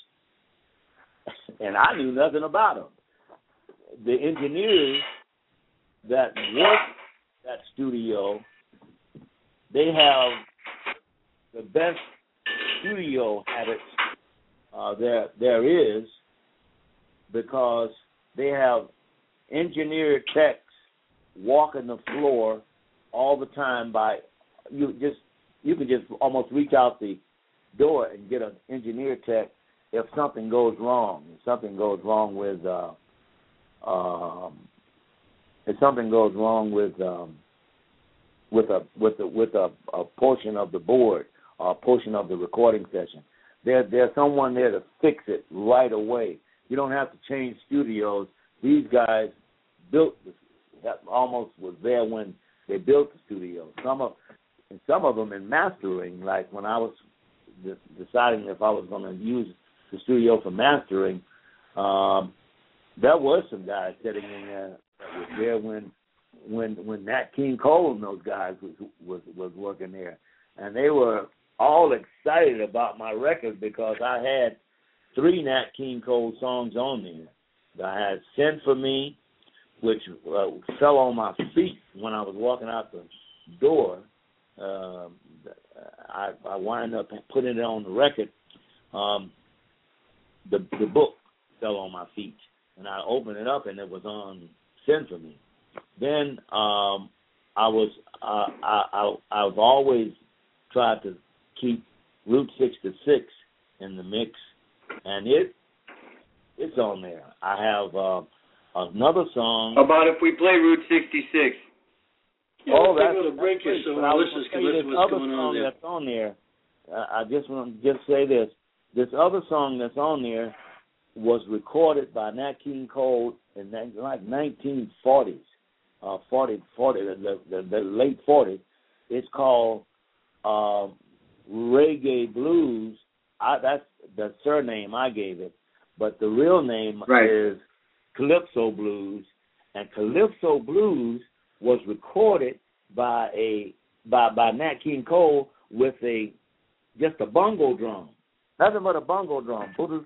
and I knew nothing about them. The engineers that work that studio, they have the best studio habits uh, there there is, because they have engineer techs walking the floor all the time. By you just you can just almost reach out the door and get an engineer tech if something goes wrong. If something goes wrong with uh, um, if something goes wrong with um, with a with a with a, a portion of the board or a portion of the recording session, there there's someone there to fix it right away. You don't have to change studios. These guys built this, almost was there when they built the studio. Some of and some of them in mastering, like when I was de- deciding if I was going to use the studio for mastering, um, there was some guys sitting in there that was there when when when Nat King Cole and those guys was was was working there, and they were all excited about my record because I had three Nat King Cole songs on there. I had "Send for Me," which uh, fell on my feet when I was walking out the door. Uh, I, I wound up putting it on the record. Um, the the book fell on my feet, and I opened it up, and it was on "Send for Me." Then um, I was uh, I, I I've always tried to keep Route sixty-six in the mix, and it it's on there. I have uh, another song. How about if we play Route sixty-six? Yeah, oh, let's that's, take a break here so but our I was listeners gonna can say listen this to what's other going song on there. that's on there. Uh, I just want to just say this. This other song that's on there was recorded by Nat King Cole in the, like nineteen forties, uh, forty, forty, the, the, the late forties. It's called uh, Reggae Blues. I, that's the surname I gave it, but the real name right. is Calypso Blues, and Calypso Blues was recorded by a by by Nat King Cole with a just a bongo drum, nothing but a bongo drum.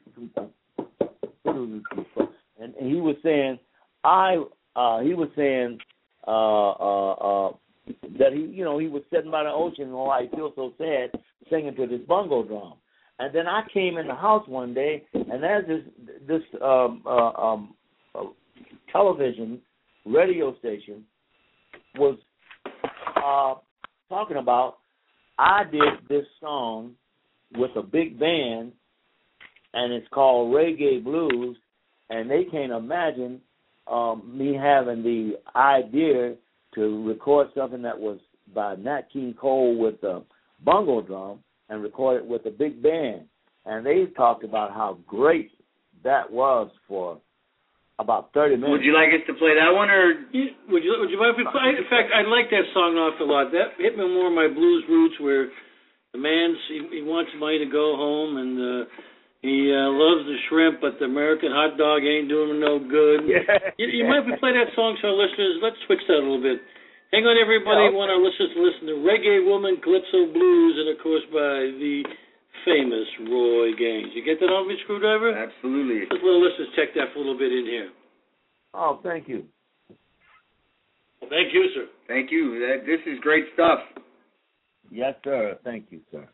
And, and he was saying, I uh, he was saying uh, uh, uh, that he you know he was sitting by the ocean. Oh, I feel so sad, singing to this bongo drum. And then I came in the house one day, and there's this this um, uh, um, uh, television radio station was uh, talking about, I did this song with a big band, and it's called Reggae Blues, and they can't imagine um, me having the idea to record something that was by Nat King Cole with the bongo drum and record it with a big band. And they talked about how great that was for about thirty minutes. Would you like us to play that one, or Yeah, would you would you mind if we play? In fact, I like that song an awful lot. That hit me more my blues roots, where the man's he, he wants money to go home, and uh, he uh, loves the shrimp, but the American hot dog ain't doing him no good. Yeah. You, you mind if we play that song to our listeners? Let's switch that a little bit. Hang on, everybody. Yeah, okay. I want our listeners to listen to Reggae Woman, Calypso Blues, and of course by the famous Roy Gaines. You get that on me, Screwdriver? absolutely? Let's let our listeners check that for a little bit in here. Oh, thank you. Thank you, sir. Thank you. That, this is great stuff. Yes, sir. Thank you, sir.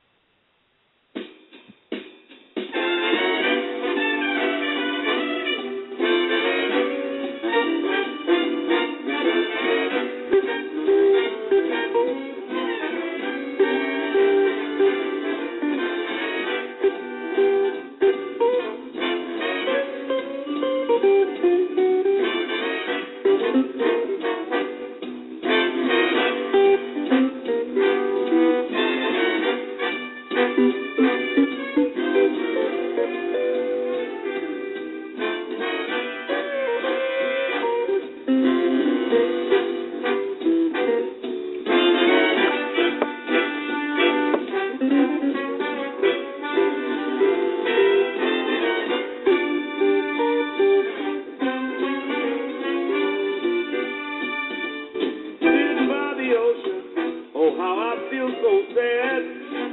Sitting by the ocean, oh how I feel so sad.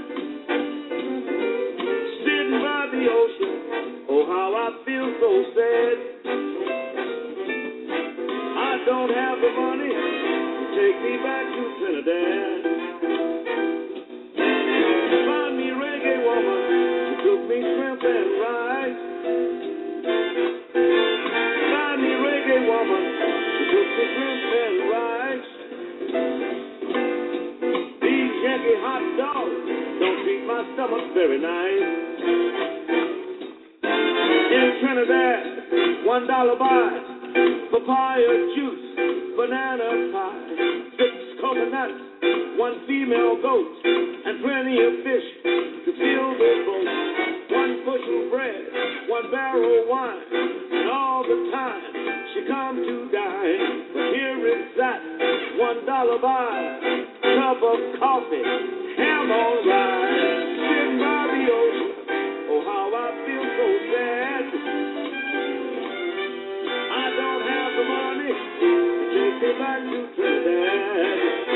Sitting by the ocean, oh how I feel so sad. I don't have the money to take me back to Trinidad. Find me reggae woman who cook me shrimp and rice. Find me reggae woman who cook me shrimp and rice. These Yankee hot dogs don't treat my stomach very nice. In Trinidad, one dollar buy papaya juice, banana pie, six coconuts, one female goat, and plenty of fish to fill the boat. One bushel bread, one barrel wine, and all the time she come to dine. But here is that one dollar buy, cup of coffee, ham on rye, sitting by the ocean. Oh how I feel so sad. I don't have the money to take me back to Trinidad.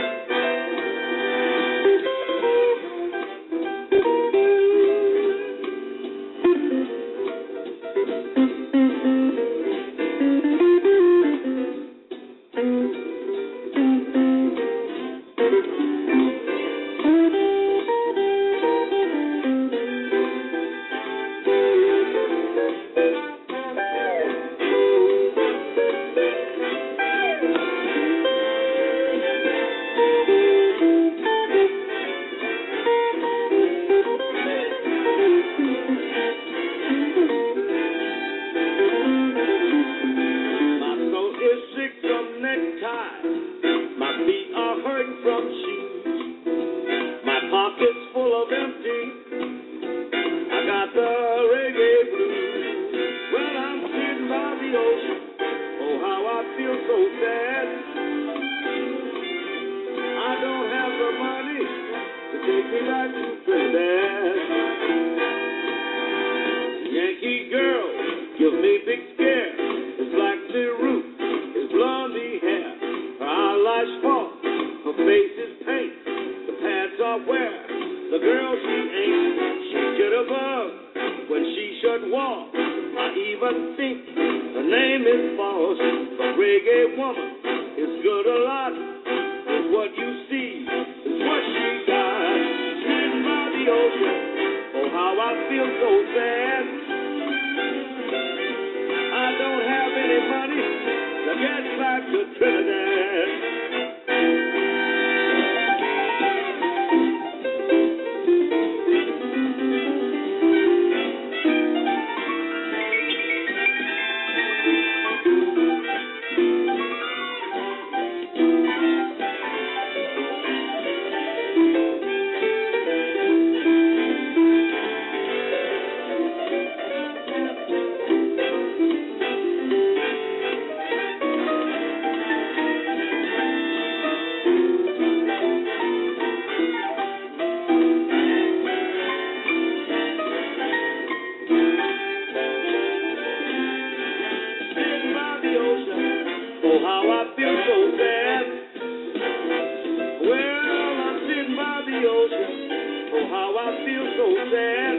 My soul is sick from neckties. My feet are hurting from shoes. My pocket's full of empty. I got the reggae blues. Well, I'm sitting by the ocean. Oh, how I feel so sad. I don't have the money to take me back to Trinidad. Yankee girl, give me big scare. His black the roof, his blondie hair, her eyelash fall, her face is paint, the pants are wear. The girl she ain't, she should above when she should walk. I even think her name is false. But reggae woman is good a lot. And what you see is what she got. Sitting by the ocean, oh how I feel so sad. I don't have any money to get back to Trinidad. feel so sad. Well, I'm sitting by the ocean. Oh, how I feel so sad.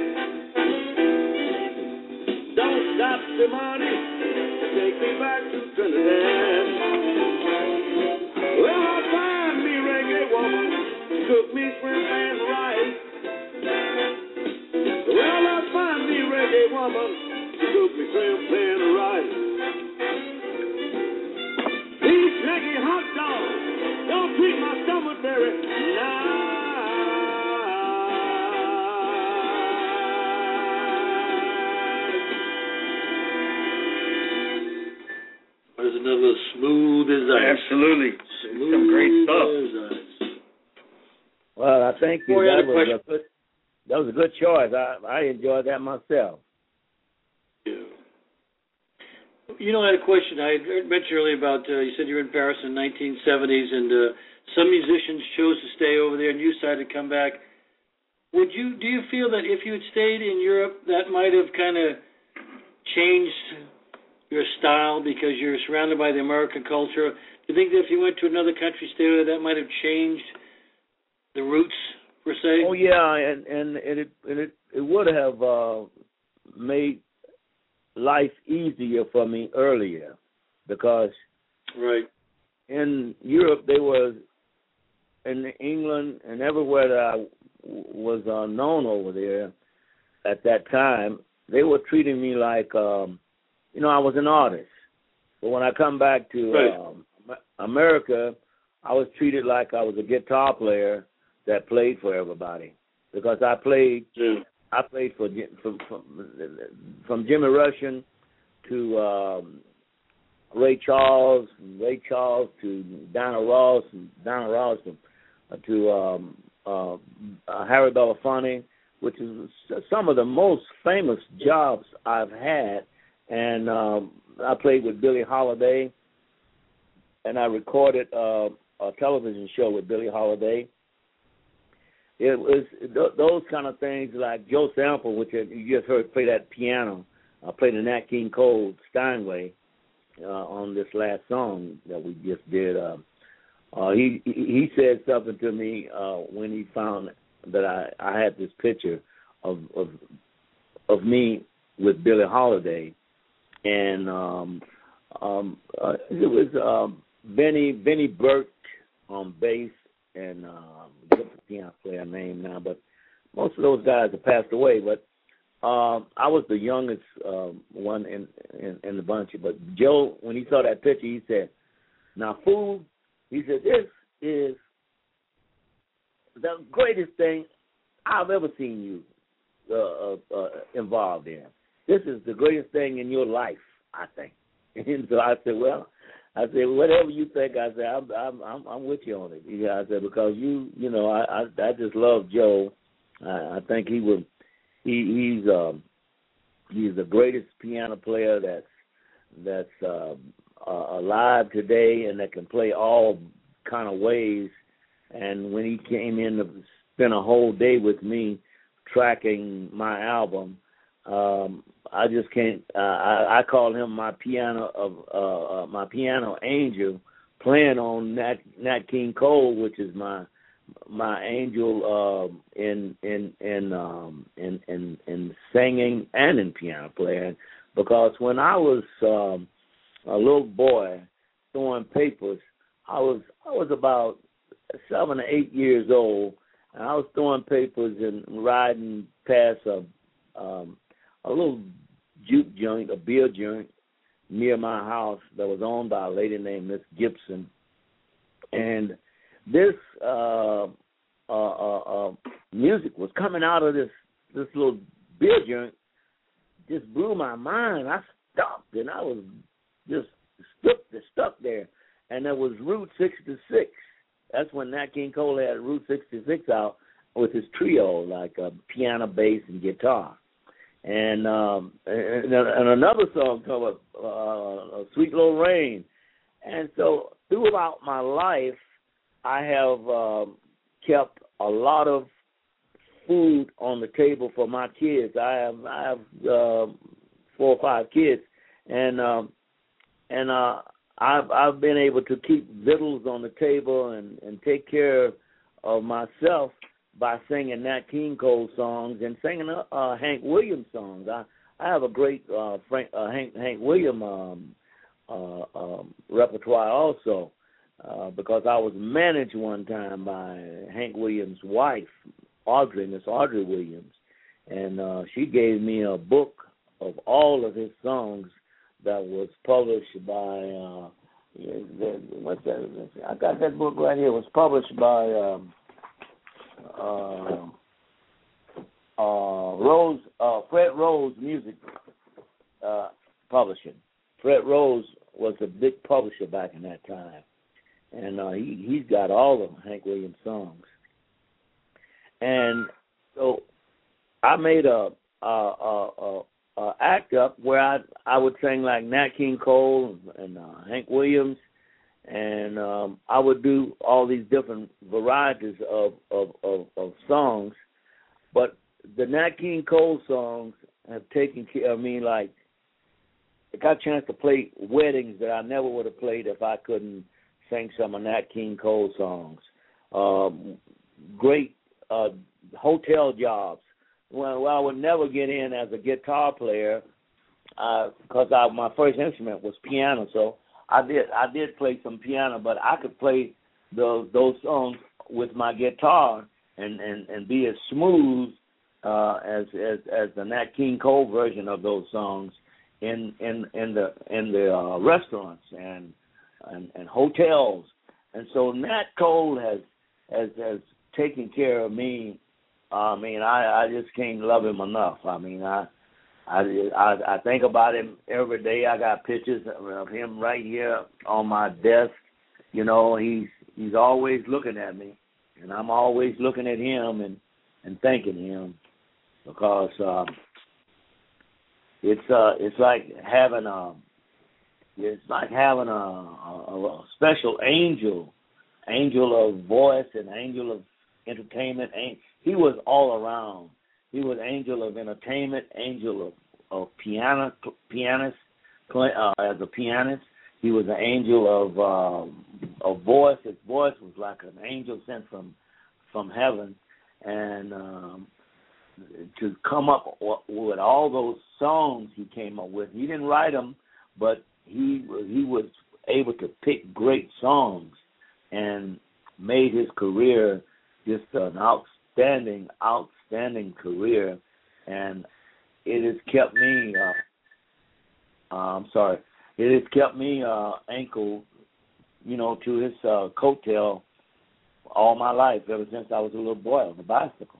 Don't stop the money. Take me back to Trinidad. Well, I find me reggae woman. Cook me shrimp and rice. Well, I find me reggae woman. Cook me shrimp and rice. These reggae hot dogs don't treat my stomach very nice. There's another smooth as ice. Absolutely. Smooth Some great stuff. as ice. Well, I think you, Boy, I had that a was question. a good. That was a good choice. I I enjoyed that myself. Yeah. You know, I had a question. I had mentioned earlier about, uh, you said you were in Paris in the nineteen seventies, and uh, some musicians chose to stay over there, and you decided to come back. Would you, do you feel that if you had stayed in Europe, that might have kind of changed your style because you're surrounded by the American culture? Do you think that if you went to another country, stay there, that might have changed the roots, per se? Oh yeah, and and it it it, it would have uh, made life easier for me earlier, because Right. in Europe they were, in England and everywhere that I w- was uh, known over there at that time, they were treating me like, um, you know, I was an artist. But when I come back to Right. um, America, I was treated like I was a guitar player that played for everybody, because I played. Yeah. I played for from from, from Jimmy Rushing to um, Ray Charles, Ray Charles to Donna Ross, and Donna Ross to, to um, uh, uh, Harry Belafonte, which is some of the most famous jobs I've had. And um, I played with Billie Holiday, and I recorded uh, a television show with Billie Holiday. It was th- those kind of things, like Joe Sample, which you just heard play that piano. I played the Nat King Cole Steinway uh, on this last song that we just did. Uh, uh, he he said something to me uh, when he found that I, I had this picture of of of me with Billie Holiday, and um, um, uh, it was um, Benny Benny Burke on bass, and um, the piano player name now, but most of those guys have passed away. But um, I was the youngest um, one in, in in the bunch. But Joe, when he saw that picture, he said, "Now, fool," he said, "this is the greatest thing I've ever seen you uh, uh, uh, involved in. This is the greatest thing in your life, I think." And so I said, "Well," I said, "whatever you think." I said, I'm I'm I'm, I'm with you on it." Yeah, I said, because you you know I I, I just love Joe. I, I think he would he he's um he's the greatest piano player that's that's uh, uh, alive today, and that can play all kind of ways. And when he came in to spend a whole day with me tracking my album, um, I just can't. Uh, I, I call him my piano of uh, uh, my piano angel, playing on Nat, Nat King Cole, which is my my angel uh, in in in, um, in in in singing and in piano playing. Because when I was um, a little boy throwing papers, I was I was about seven or eight years old, and I was throwing papers and riding past a um, a little juke joint, a beer joint near my house that was owned by a lady named Miss Gibson. And this uh, uh, uh, uh, music was coming out of this, this little beer joint, just blew my mind. I stopped, and I was just stuck, stuck there. And there was Route sixty-six. That's when Nat King Cole had Route sixty-six out with his trio, like uh, piano, bass, and guitar. And, um, and and another song called uh, Sweet Little Rain. And so throughout my life, I have um, kept a lot of food on the table for my kids. I have I have uh, four or five kids, and um, and uh, I've I've been able to keep victuals on the table and, and take care of myself by singing Nat King Cole songs and singing uh, uh, Hank Williams songs. I I have a great uh, Frank uh, Hank Hank Williams um, uh, um, repertoire also uh, because I was managed one time by Hank Williams' wife, Audrey, Miss Audrey Williams, and uh, she gave me a book of all of his songs that was published by, uh, what's that? I got that book right here. It was published by um, uh, uh, Rose, uh, Fred Rose Music uh, Publishing. Fred Rose was a big publisher back in that time, and uh, he, he's got all of Hank Williams songs. And so I made a, a, a, a Uh, act up where I I would sing like Nat King Cole and uh, Hank Williams, and um, I would do all these different varieties of, of, of, of songs. But the Nat King Cole songs have taken care of me. Like, I got a chance to play weddings that I never would have played if I couldn't sing some of Nat King Cole songs. Um, great uh, hotel jobs. Well, well, I would never get in as a guitar player because uh, my first instrument was piano. So I did I did play some piano, but I could play those those songs with my guitar and, and, and be as smooth uh, as, as as the Nat King Cole version of those songs in in, in the in the uh, restaurants and, and and hotels. And so Nat Cole has has has taken care of me. I mean, I, I just can't love him enough. I mean, I, I, I, I think about him every day. I got pictures of him right here on my desk. You know, he's he's always looking at me, and I'm always looking at him and, and thanking him because uh, it's uh it's like having a it's like having a, a, a special angel, angel of voice and angel of entertainment. He was all around. He was angel of entertainment, angel of, of piano, pianist, uh, as a pianist. He was an angel of uh, of voice. His voice was like an angel sent from from heaven. And um, to come up with all those songs he came up with, he didn't write them, but he he was able to pick great songs and made his career just an outstanding, outstanding career, and it has kept me, uh, uh, I'm sorry, it has kept me uh, anchored, you know, to his uh, coattail all my life, ever since I was a little boy on the bicycle.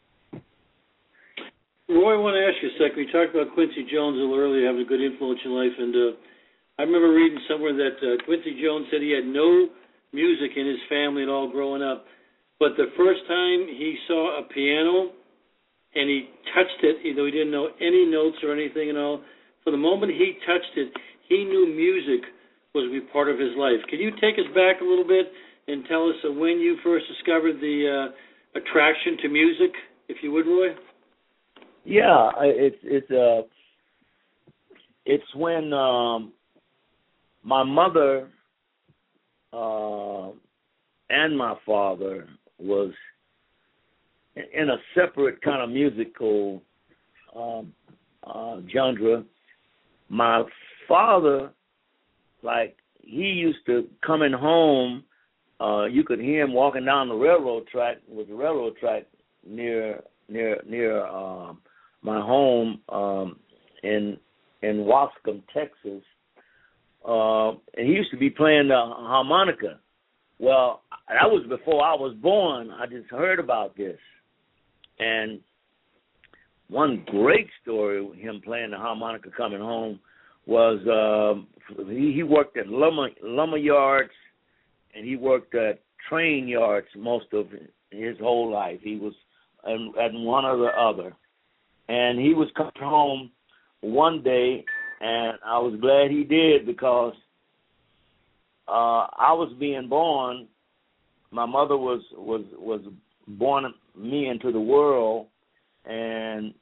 Roy, I want to ask you a second. We talked about Quincy Jones a little earlier, having a good influence in life, and uh, I remember reading somewhere that uh, Quincy Jones said he had no music in his family at all growing up. But the first time he saw a piano and he touched it, though he didn't know any notes or anything at all, from the moment he touched it, he knew music was going to be part of his life. Can you take us back a little bit and tell us uh, when you first discovered the uh, attraction to music, if you would, Roy? Yeah, it's it's uh, it's when um, my mother uh, and my father was in a separate kind of musical um, uh, genre. My father, like, he used to coming home, uh, you could hear him walking down the railroad track, with the railroad track near near near um, my home um, in in Wascom, Texas, uh, and he used to be playing the harmonica. Well, that was before I was born. I just heard about this. And one great story of him playing the harmonica coming home was uh, he, he worked at lumber, lumber yards, and he worked at train yards most of his whole life. He was at one or the other. And he was coming home one day, and I was glad he did because Uh, I was being born. My mother was was was born me into the world, and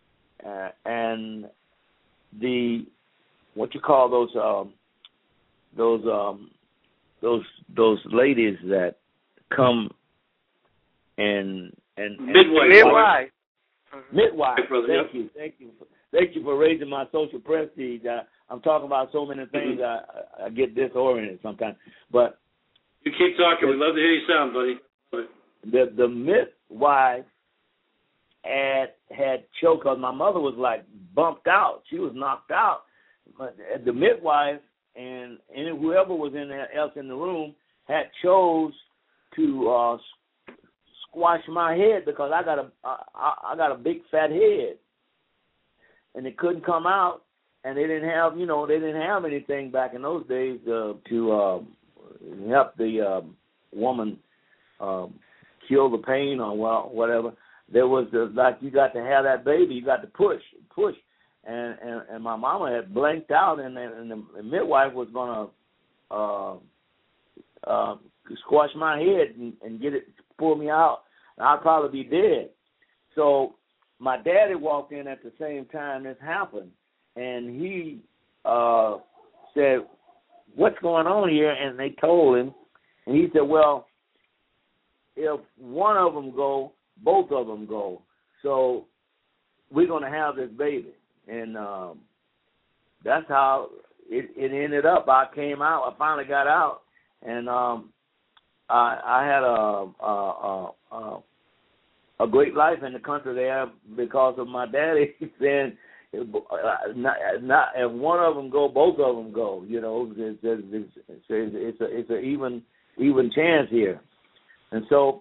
uh, and the what you call those um, those um those those ladies that come and and, and midwife. Midwife. Midwife. Brother, Thank yeah. you, thank you, thank you for raising my social prestige. I, I'm talking about so many things. I, I get disoriented sometimes. But you keep talking. We love to hear you sound, buddy. The the midwife had had choked. Cause my mother was like bumped out. She was knocked out. But the midwife and and whoever was in there else in the room had chose to uh, squash my head because I got a I, I got a big fat head, and it couldn't come out. And they didn't have you know they didn't have anything back in those days uh, to uh, help the uh, woman uh, kill the pain or well, whatever. There was the, like you got to have that baby, you got to push, push, and and, and my mama had blanked out, and, and the midwife was gonna uh, uh, squash my head and, and get it, pull me out, and I'd probably be dead. So my daddy walked in at the same time this happened, and he uh, said, "What's going on here?" And they told him, and he said, "Well, if one of them go, both of them go. So we're going to have this baby." And um, that's how it, it ended up. I came out. I finally got out. And um, I, I had a, a, a, a great life in the country there because of my daddy saying, not, not, if one of them go, both of them go. You know, it's, it's, it's, it's, a, it's an even, even chance here. And so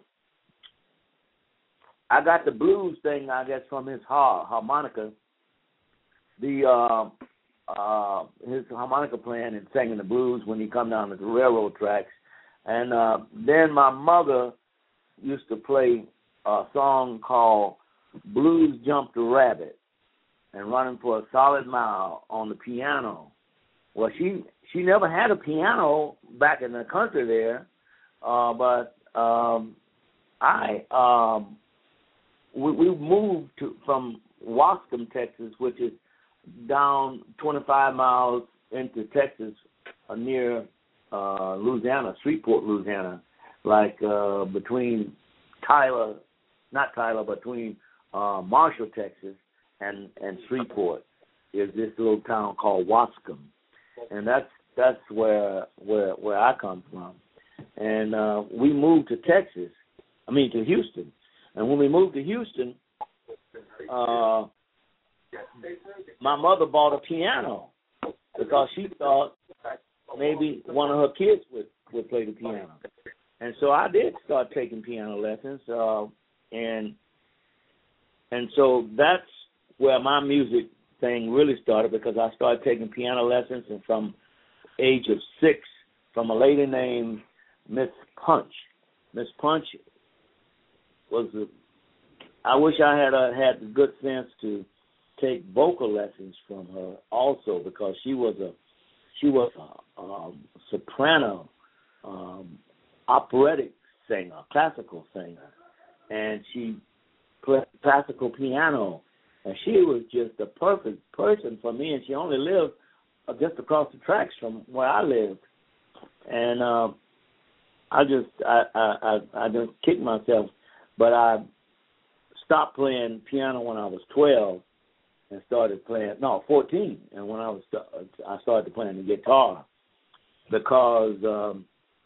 I got the blues thing, I guess, from his harmonica. The uh, uh, his harmonica playing and singing the blues when he come down the railroad tracks. And uh, then my mother used to play a song called Blues Jumped a Rabbit and Running for a Solid Mile on the piano. Well, she, she never had a piano back in the country there, uh, but Um, I um, we, we moved to, from Waskom, Texas, which is down twenty-five miles into Texas, uh, near uh, Louisiana, Shreveport, Louisiana, like uh, between Tyler, not Tyler, between uh, Marshall, Texas, and and Shreveport is this little town called Waskom, and that's that's where where where I come from. And uh, we moved to Texas, I mean to Houston. And when we moved to Houston, uh, my mother bought a piano because she thought maybe one of her kids would, would play the piano. And so I did start taking piano lessons, uh, and and so that's where my music thing really started because I started taking piano lessons, and from age of six, from a lady named Miss Punch. Miss Punch was a, I wish I had uh, had the good sense to take vocal lessons from her also, because she was a she was a um, soprano, um, operatic singer, classical singer, and she played classical piano, and she was just the perfect person for me. And she only lived uh, just across the tracks from where I lived, and uh, I just I, I I I just kicked myself, but I stopped playing piano when I was twelve and started playing no fourteen, and when I was I started playing the guitar because um,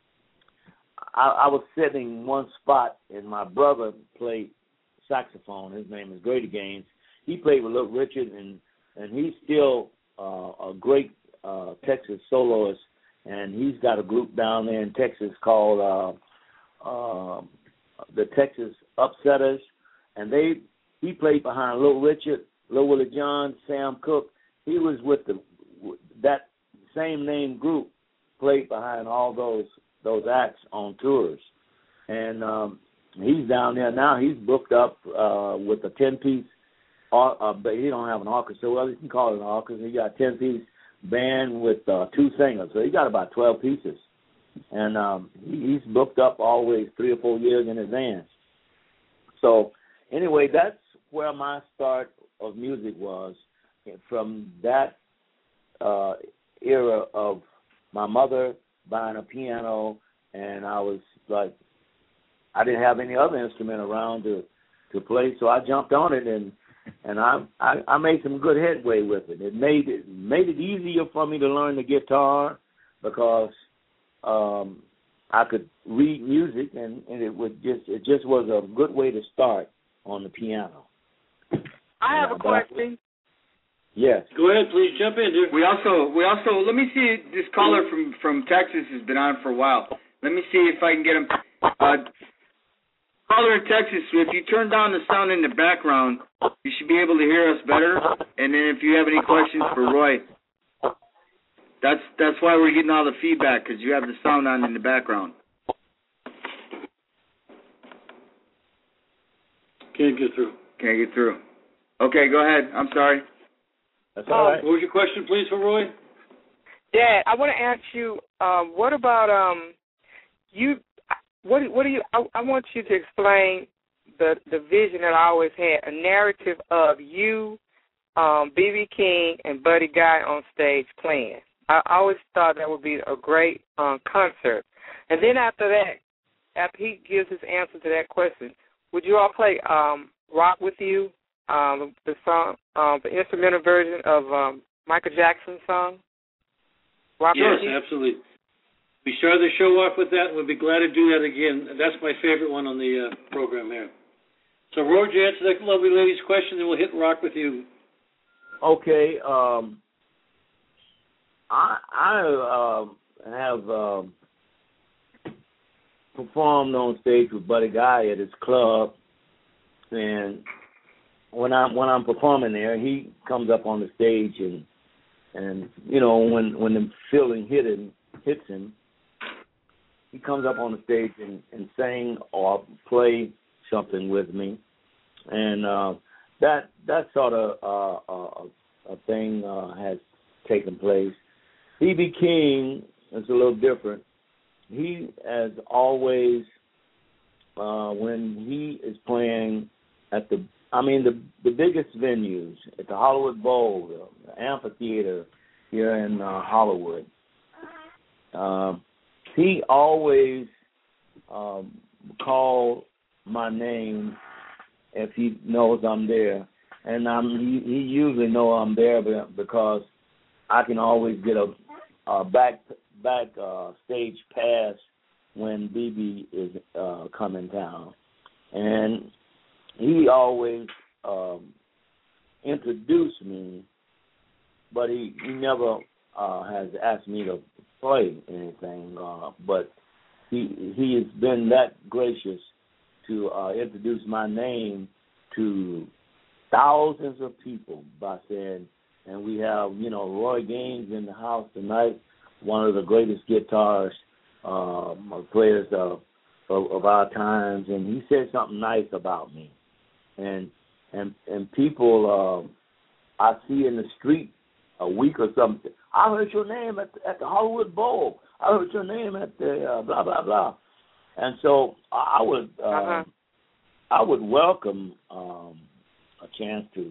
I, I was sitting in one spot and my brother played saxophone. His name is Grady Gaines. He played with Little Richard, and and he's still uh, a great uh, Texas soloist. And he's got a group down there in Texas called uh, uh, the Texas Upsetters, and they he played behind Little Richard, Little Willie John, Sam Cooke. He was with the that same name group, played behind all those those acts on tours, and um, he's down there now. He's booked up uh, with a ten piece, uh, but he don't have an orchestra. Well, you can call it an orchestra. He got a ten piece band with uh, two singers, so he got about twelve pieces, and um, he, he's booked up always three or four years in advance. So anyway, that's where my start of music was, from that uh, era of my mother buying a piano, and I was like, I didn't have any other instrument around to to play, so I jumped on it, and and I I, I made some good headway with it. It made it made it easier for me to learn the guitar because um, I could read music, and, and it would just it just was a good way to start on the piano. I have a question. Yes. Go ahead, please jump in, dude. We also, we also, let me see, this caller from, from Texas has been on for a while. Let me see if I can get him. Uh, caller in Texas, if you turn down the sound in the background, you should be able to hear us better. And then if you have any questions for Roy, that's that's why we're getting all the feedback, because you have the sound on in the background. Can't get through. Can't get through. Okay, go ahead. I'm sorry. That's all right. What was your question, please, for Roy? Dad, I want to ask you, um, what about um, you? What what do you? I, I want you to explain the the vision that I always had, a narrative of you, um, B B King, and Buddy Guy on stage playing. I always thought that would be a great um, concert. And then after that, after he gives his answer to that question, would you all play um, "Rock with You"? Um, the song, um, the instrumental version of um, Michael Jackson's song. Rock yes, with You? absolutely. We started the show off with that, and we'll be glad to do that again. That's my favorite one on the uh, program here. So, Roy, you answer that lovely lady's question, and we'll hit Rock with You. Okay. Um, I I uh, have um, performed on stage with Buddy Guy at his club, and when I'm when I'm performing there, he comes up on the stage and and you know when when the feeling hit him hits him, he comes up on the stage and, and sing or play something with me, and uh, that that sort of uh, uh, a thing uh, has taken place. B B King is a little different. He has always, uh, when he is playing at the, I mean, the the biggest venues, at the Hollywood Bowl, the amphitheater here in uh, Hollywood, uh, he always um, called my name if he knows I'm there. And I'm, he, he usually knows I'm there because I can always get a, a back back uh, stage pass when B B is uh, coming down. And he always um, introduced me, but he, he never uh, has asked me to play anything. Uh, but he he has been that gracious to uh, introduce my name to thousands of people by saying, and we have, you know, Roy Gaines in the house tonight, one of the greatest guitarists, um, players of, of, of our times, and he said something nice about me. And and and people uh, I see in the street a week or something, I heard your name at the, at the Hollywood Bowl. I heard your name at the uh, blah, blah, blah. And so I would uh, uh-huh. I would welcome um, a chance to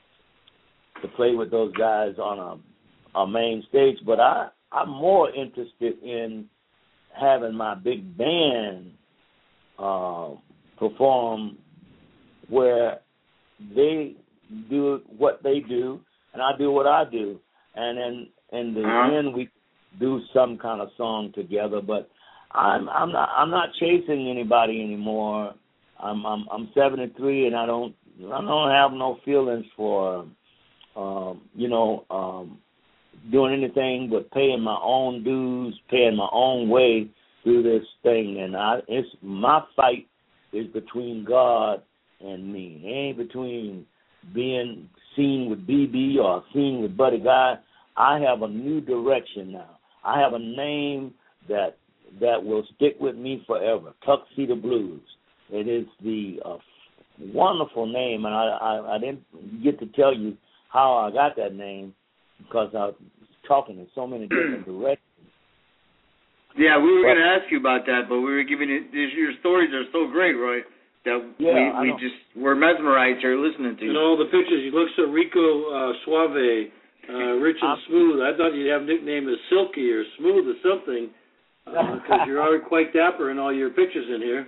to play with those guys on a, a main stage, but I, I'm more interested in having my big band uh, perform where they do what they do and I do what I do, and then in the uh-huh. end we do some kind of song together. But I'm I'm not I'm not chasing anybody anymore. I'm I'm I'm seventy-three and I don't I don't have no feelings for um, you know um, doing anything but paying my own dues, paying my own way through this thing. And I it's my fight is between God and me. It ain't between being seen with B B or seen with Buddy Guy. I have a new direction now. I have a name that that will stick with me forever. Tuxedo Blues. It is the uh, wonderful name, and I, I, I didn't get to tell you how I got that name because I was talking in so many different directions. Yeah, we were going to ask you about that, but we were giving it. Your stories are so great, Roy, that yeah, we, we just were mesmerized here listening to you. And all the pictures. You look so Rico uh, Suave Uh, Rich and Smooth. I thought you'd have a nickname as Silky or Smooth or something, because uh, you're already quite dapper in all your pictures in here.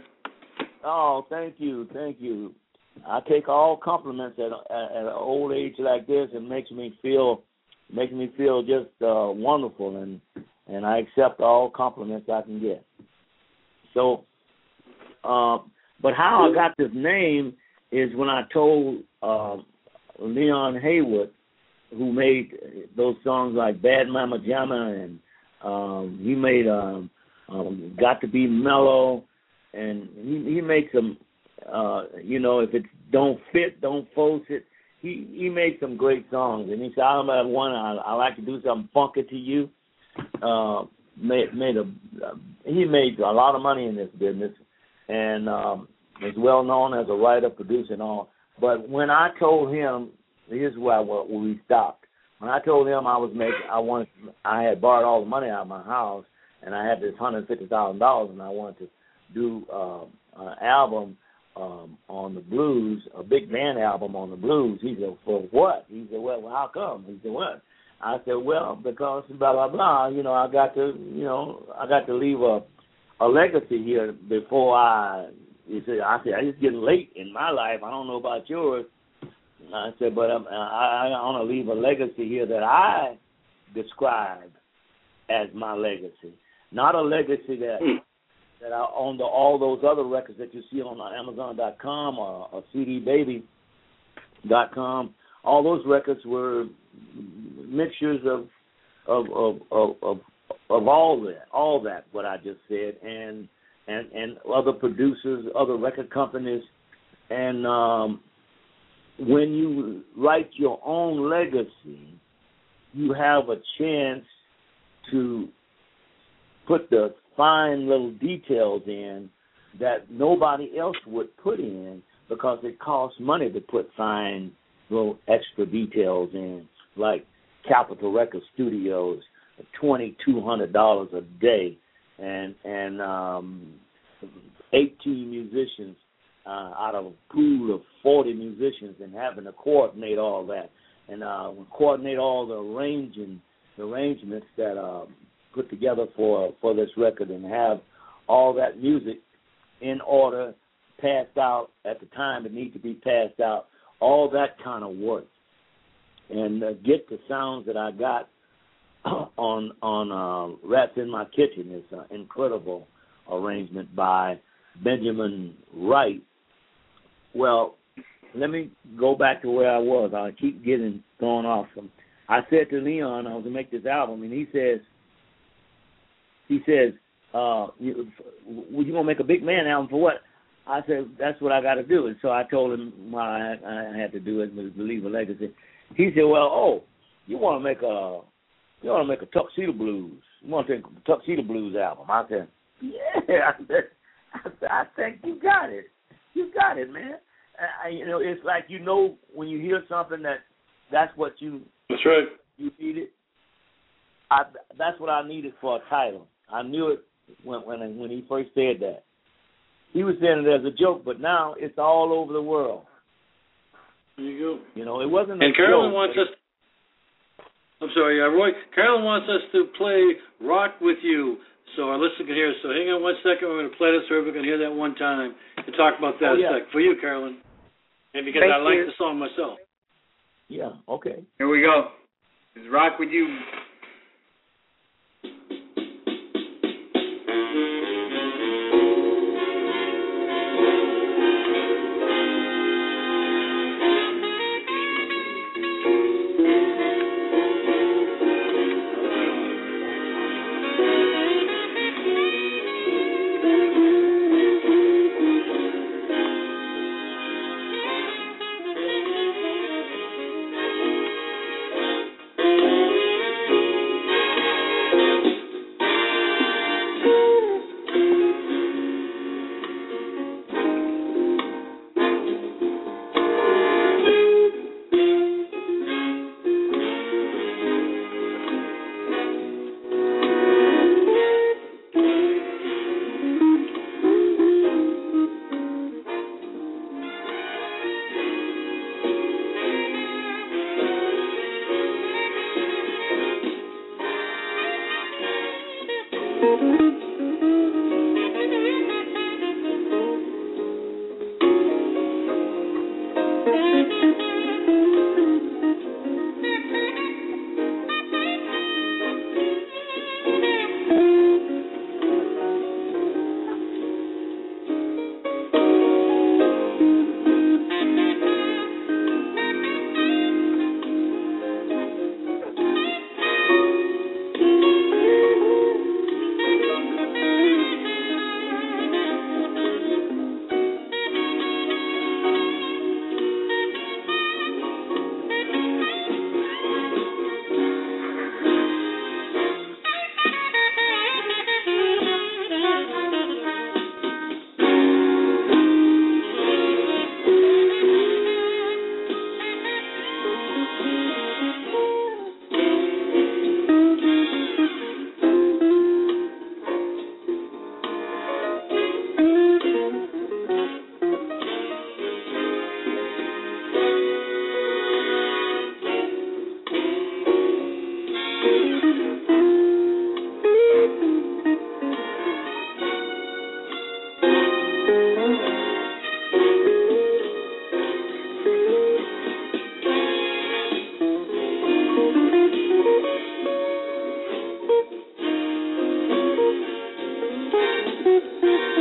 Oh, thank you, thank you. I take all compliments at, at, at an old age like this. It makes me feel, makes me feel just uh, wonderful, and and I accept all compliments I can get. So, uh, but how I got this name is when I told uh, Leon Haywood, who made those songs like Bad Mama Jamma, and um, he made um, um, Got to Be Mellow, and he, he makes some, uh, you know, if it don't fit, don't force it. He he made some great songs, and he said, I'm at one, I, I like to do something funky to you. Uh, made made a uh, he made a lot of money in this business, and um, is well known as a writer, producer, and all. But when I told him, here's where, where we stopped. When I told him I was making, I wanted, I had borrowed all the money out of my house, and I had this hundred fifty thousand dollars, and I wanted to do uh, an album um, on the blues, a big band album on the blues. He said, for what? He said, well, how come? He said, what? I said, well, because blah blah blah. You know, I got to, you know, I got to leave a a legacy here before I. He said, I said, it's getting late in my life. I don't know about yours. I said, but I'm, I, I want to leave a legacy here that I describe as my legacy, not a legacy that that I own the, all those other records that you see on Amazon dot com or, or C D Baby dot com. All those records were mixtures of of of of, of, of all that, all that what I just said, and and and other producers, other record companies, and um, when you write your own legacy, you have a chance to put the fine little details in that nobody else would put in, because it costs money to put fine little extra details in, like Capitol Record Studios, twenty-two hundred dollars a day, and and um, eighteen musicians uh, out of a pool of forty musicians, and having to coordinate all that, and uh, coordinate all the arranging, the arrangements that are put together for for this record, and have all that music in order, passed out at the time it needs to be passed out, all that kind of work, and uh, get the sounds that I got on on uh, Rats in My Kitchen. It's an incredible arrangement by Benjamin Wright. Well, let me go back to where I was. I keep getting thrown off. I said to Leon, I was going to make this album, and he says, he says, uh, you, well, you going to make a big man album for what? I said, that's what I got to do. And so I told him why I, I had to do it, was to leave a legacy. He said, well, oh, you want to make a, you want to make a Tuxedo Blues. You want to take a Tuxedo Blues album. I said, yeah. I said, I, said, I think you got it. You got it, man. I, you know, it's like, you know, when you hear something that that's what you, that's right, you needed. I, that's what I needed for a title. I knew it when when when he first said that. He was saying it as a joke, but now it's all over the world. There you go. You know, it wasn't a and Carolyn joke. wants us. I'm sorry, uh, Roy. Carolyn wants us to play "Rock with You," so our listener can hear us. So hang on one second. We're going to play this so everyone can hear that one time and talk about that oh, yeah. a sec. For you, Carolyn, and because Thank I like you. the song myself. Yeah. Okay. Here we go. It's Rock With You. Thank you.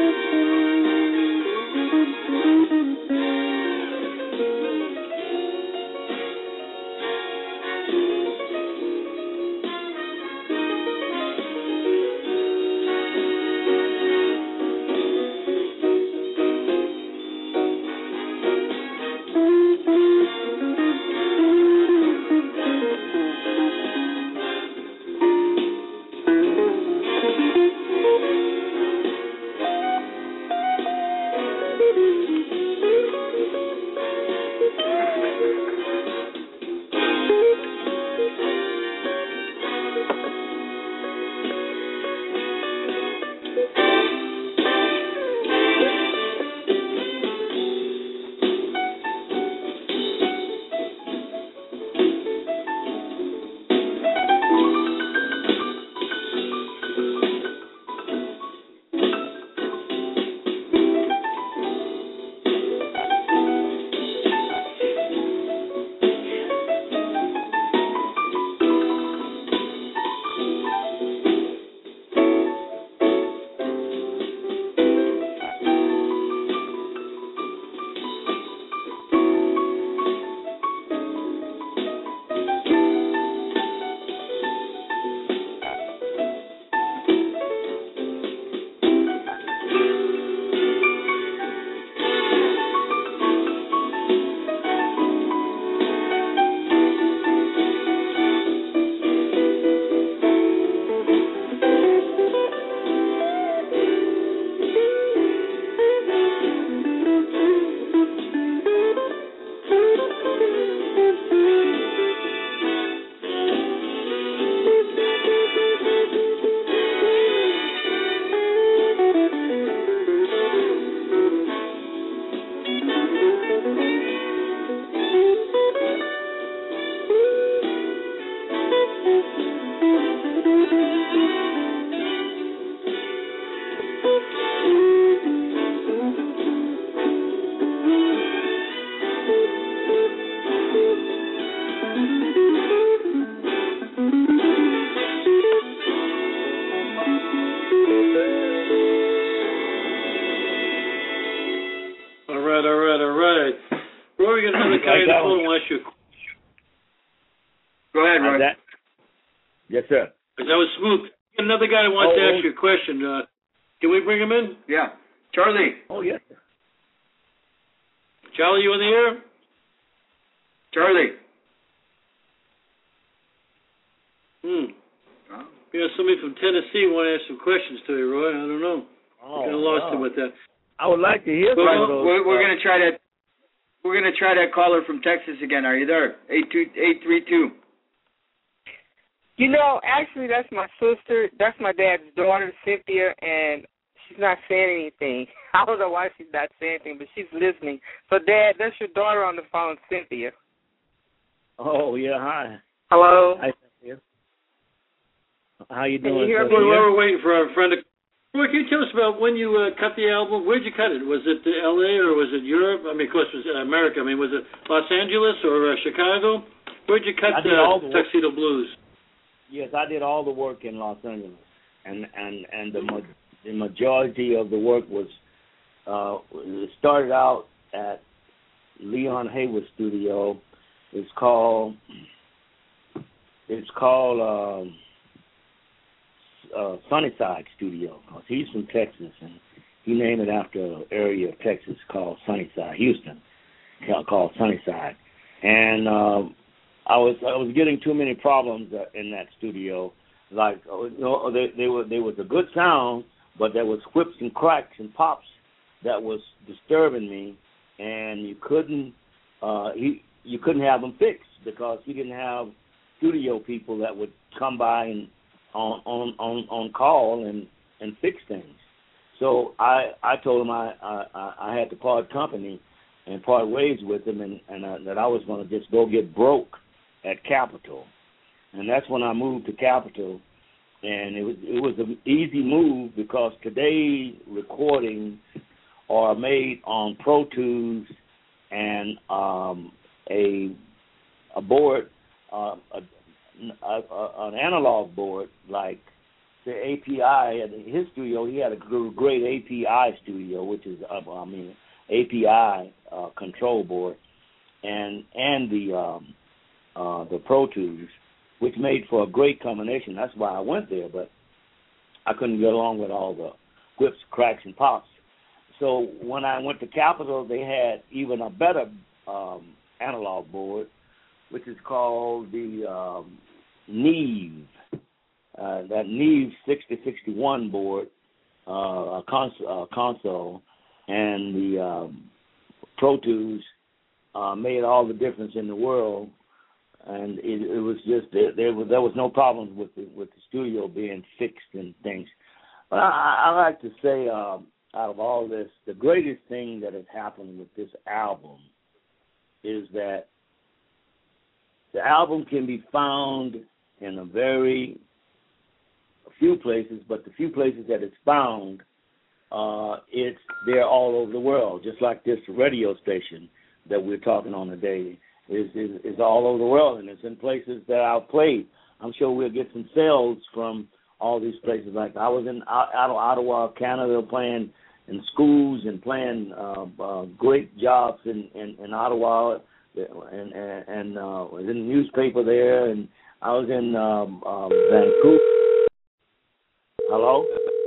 Go ahead, Roy. That, yes, sir. That was smooth. Another guy wants oh, to ask oh. you a question. Uh, can we bring him in? Yeah. Charlie. Oh, yes. Charlie, you in the air? Charlie. Hmm. Oh. You know, somebody from Tennessee want to ask some questions to you, Roy. I don't know. Oh, kind of lost wow. him with that. I would like to hear Well, some of those. We're, we're uh, going to try that. We're going to try that caller from Texas again. Are you there? eight two eight three two. You know, actually, that's my sister. That's my dad's daughter, Cynthia, and she's not saying anything. I don't know why she's not saying anything, but she's listening. So, Dad, that's your daughter on the phone, Cynthia. Oh, yeah, hi. Hello? Hi, Cynthia. How you Can doing, you hear Cynthia? Well, while we're waiting for our friend to... Roy, can you tell us about when you uh, cut the album? Where'd you cut it? Was it L A or was it Europe? I mean, of course, it was America. I mean, was it Los Angeles or uh, Chicago? Where'd you cut I did uh, all the Tuxedo Blues? Yes, I did all the work in Los Angeles, and and and the ma- the majority of the work was uh, it started out at Leon Haywood's studio. It's called it's called um, uh, Sunnyside Studio, because he's from Texas, and he named it after an area of Texas called Sunnyside, Houston, called Sunnyside, and. Um, I was I was getting too many problems in that studio. Like you know, they they were there was a good sound, but there was whips and cracks and pops that was disturbing me, and you couldn't uh, he you couldn't have them fixed because you didn't have studio people that would come by and on on on, on call and, and fix things. So I I told him I I, I had to part company and part ways with him, and, and uh, that I was going to just go get broke at Capitol, and that's when I moved to Capitol, and it was it was an easy move because today's recordings are made on Pro Tools and um, a a board, uh, a, a, a, an analog board like the A P I at his studio. He had a great A P I studio, which is uh, I mean A P I uh, control board, and and the um, uh, the Pro Tools, which made for a great combination. That's why I went there, but I couldn't get along with all the whips, cracks, and pops. So when I went to Capitol, they had even a better um, analog board, which is called the um, Neve. Uh, that Neve sixty sixty-one board, uh, a, cons- a console, and the um, Pro Tools uh, made all the difference in the world. And it, it was just there, there was there was no problems with the, with the studio being fixed and things. But I, I like to say, um, out of all this, the greatest thing that has happened with this album is that the album can be found in a very a few places, but the few places that it's found, uh, it's there all over the world. Just like this radio station that we're talking on today. Is, is is all over the world, and it's in places that I've played. I'm sure we'll get some sales from all these places. Like I was in out, out of Ottawa, Canada, playing in schools and playing uh, uh, great jobs in, in, in Ottawa, and and, and uh, was in the newspaper there, and I was in um, uh, Vancouver. Hello?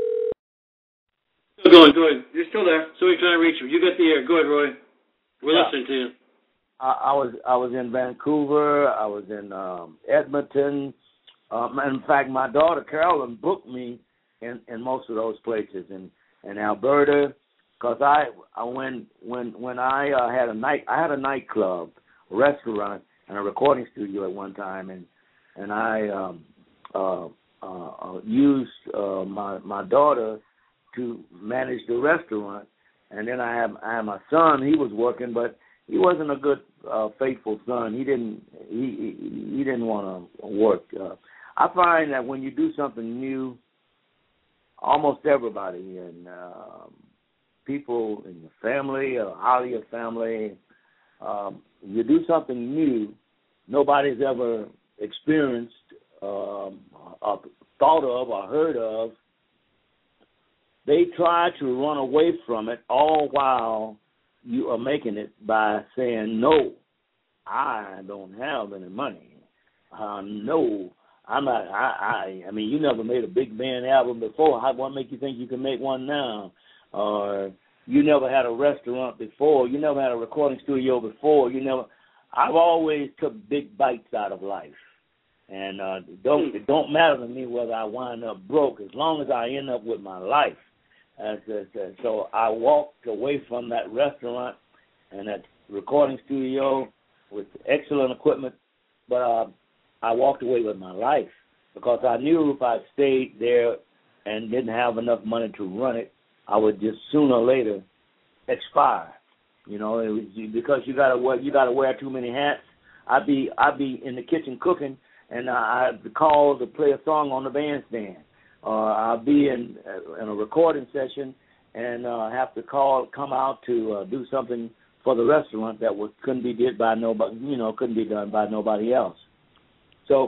Still going, go ahead. You're still there. So we're trying to reach you. You got the air. Go ahead, Roy. We're Yeah. listening to you. I, I was I was in Vancouver. I was in um, Edmonton. Um, in fact, my daughter Carolyn booked me in, in most of those places in, in Alberta, because I, I when when when I uh, had a night I had a nightclub, a restaurant, and a recording studio at one time, and and I um, uh, uh, used uh, my my daughter to manage the restaurant, and then I had I had my son. He was working, but he wasn't a good, uh, faithful son. He didn't. He he, he didn't want to work. Uh, I find that when you do something new, almost everybody and uh, people in your family or out of your family, um, you do something new, nobody's ever experienced, um, or thought of, or heard of. They try to run away from it, all while you are making it by saying, no, I don't have any money. Uh, no, I'm not. I, I I mean, you never made a big band album before. How, what make you think you can make one now? Or you never had a restaurant before. You never had a recording studio before. You never. I've always took big bites out of life, and uh, it don't it don't matter to me whether I wind up broke as long as I end up with my life. As, as, as, so I walked away from that restaurant and that recording studio with excellent equipment, but uh, I walked away with my life because I knew if I stayed there and didn't have enough money to run it, I would just sooner or later expire. You know, it was because you gotta wear you gotta wear too many hats. I'd be I'd be in the kitchen cooking, and I'd be called to play a song on the bandstand. Or uh, I'll be in uh, in a recording session and uh, have to call, come out to uh, do something for the restaurant that was couldn't be did by nobody, you know, couldn't be done by nobody else. So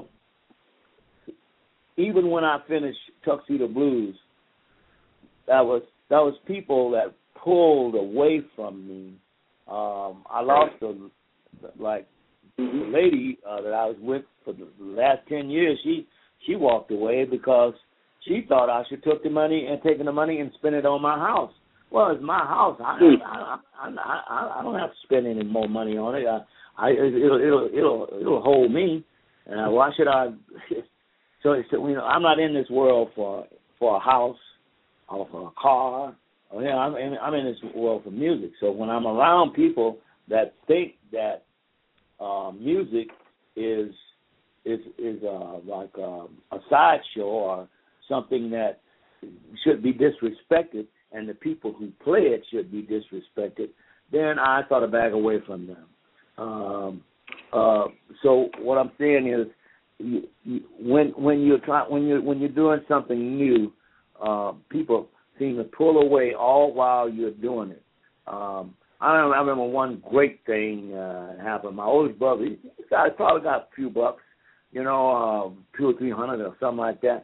even when I finished Tuxedo Blues, that was that was people that pulled away from me. Um, I lost a like the lady uh, that I was with for the last ten years. She she walked away because she thought I should took the money and taking the money and spend it on my house. Well, it's my house. I I, I, I, I don't have to spend any more money on it. I, I it'll it'll it'll it'll hold me. And why should I? So, so you know, I'm not in this world for for a house or for a car. Or, you know, I'm in, I'm in this world for music. So when I'm around people that think that uh, music is is is uh, like a, a sideshow or something that should be disrespected, and the people who play it should be disrespected, then I thought to back away from them. Um, uh, so what I'm saying is, you, you, when when you're trying, when you when you're doing something new, uh, people seem to pull away all while you're doing it. Um, I, I remember one great thing uh, happened. My oldest brother, he, he probably got a few bucks, you know, uh, two or three hundred or something like that.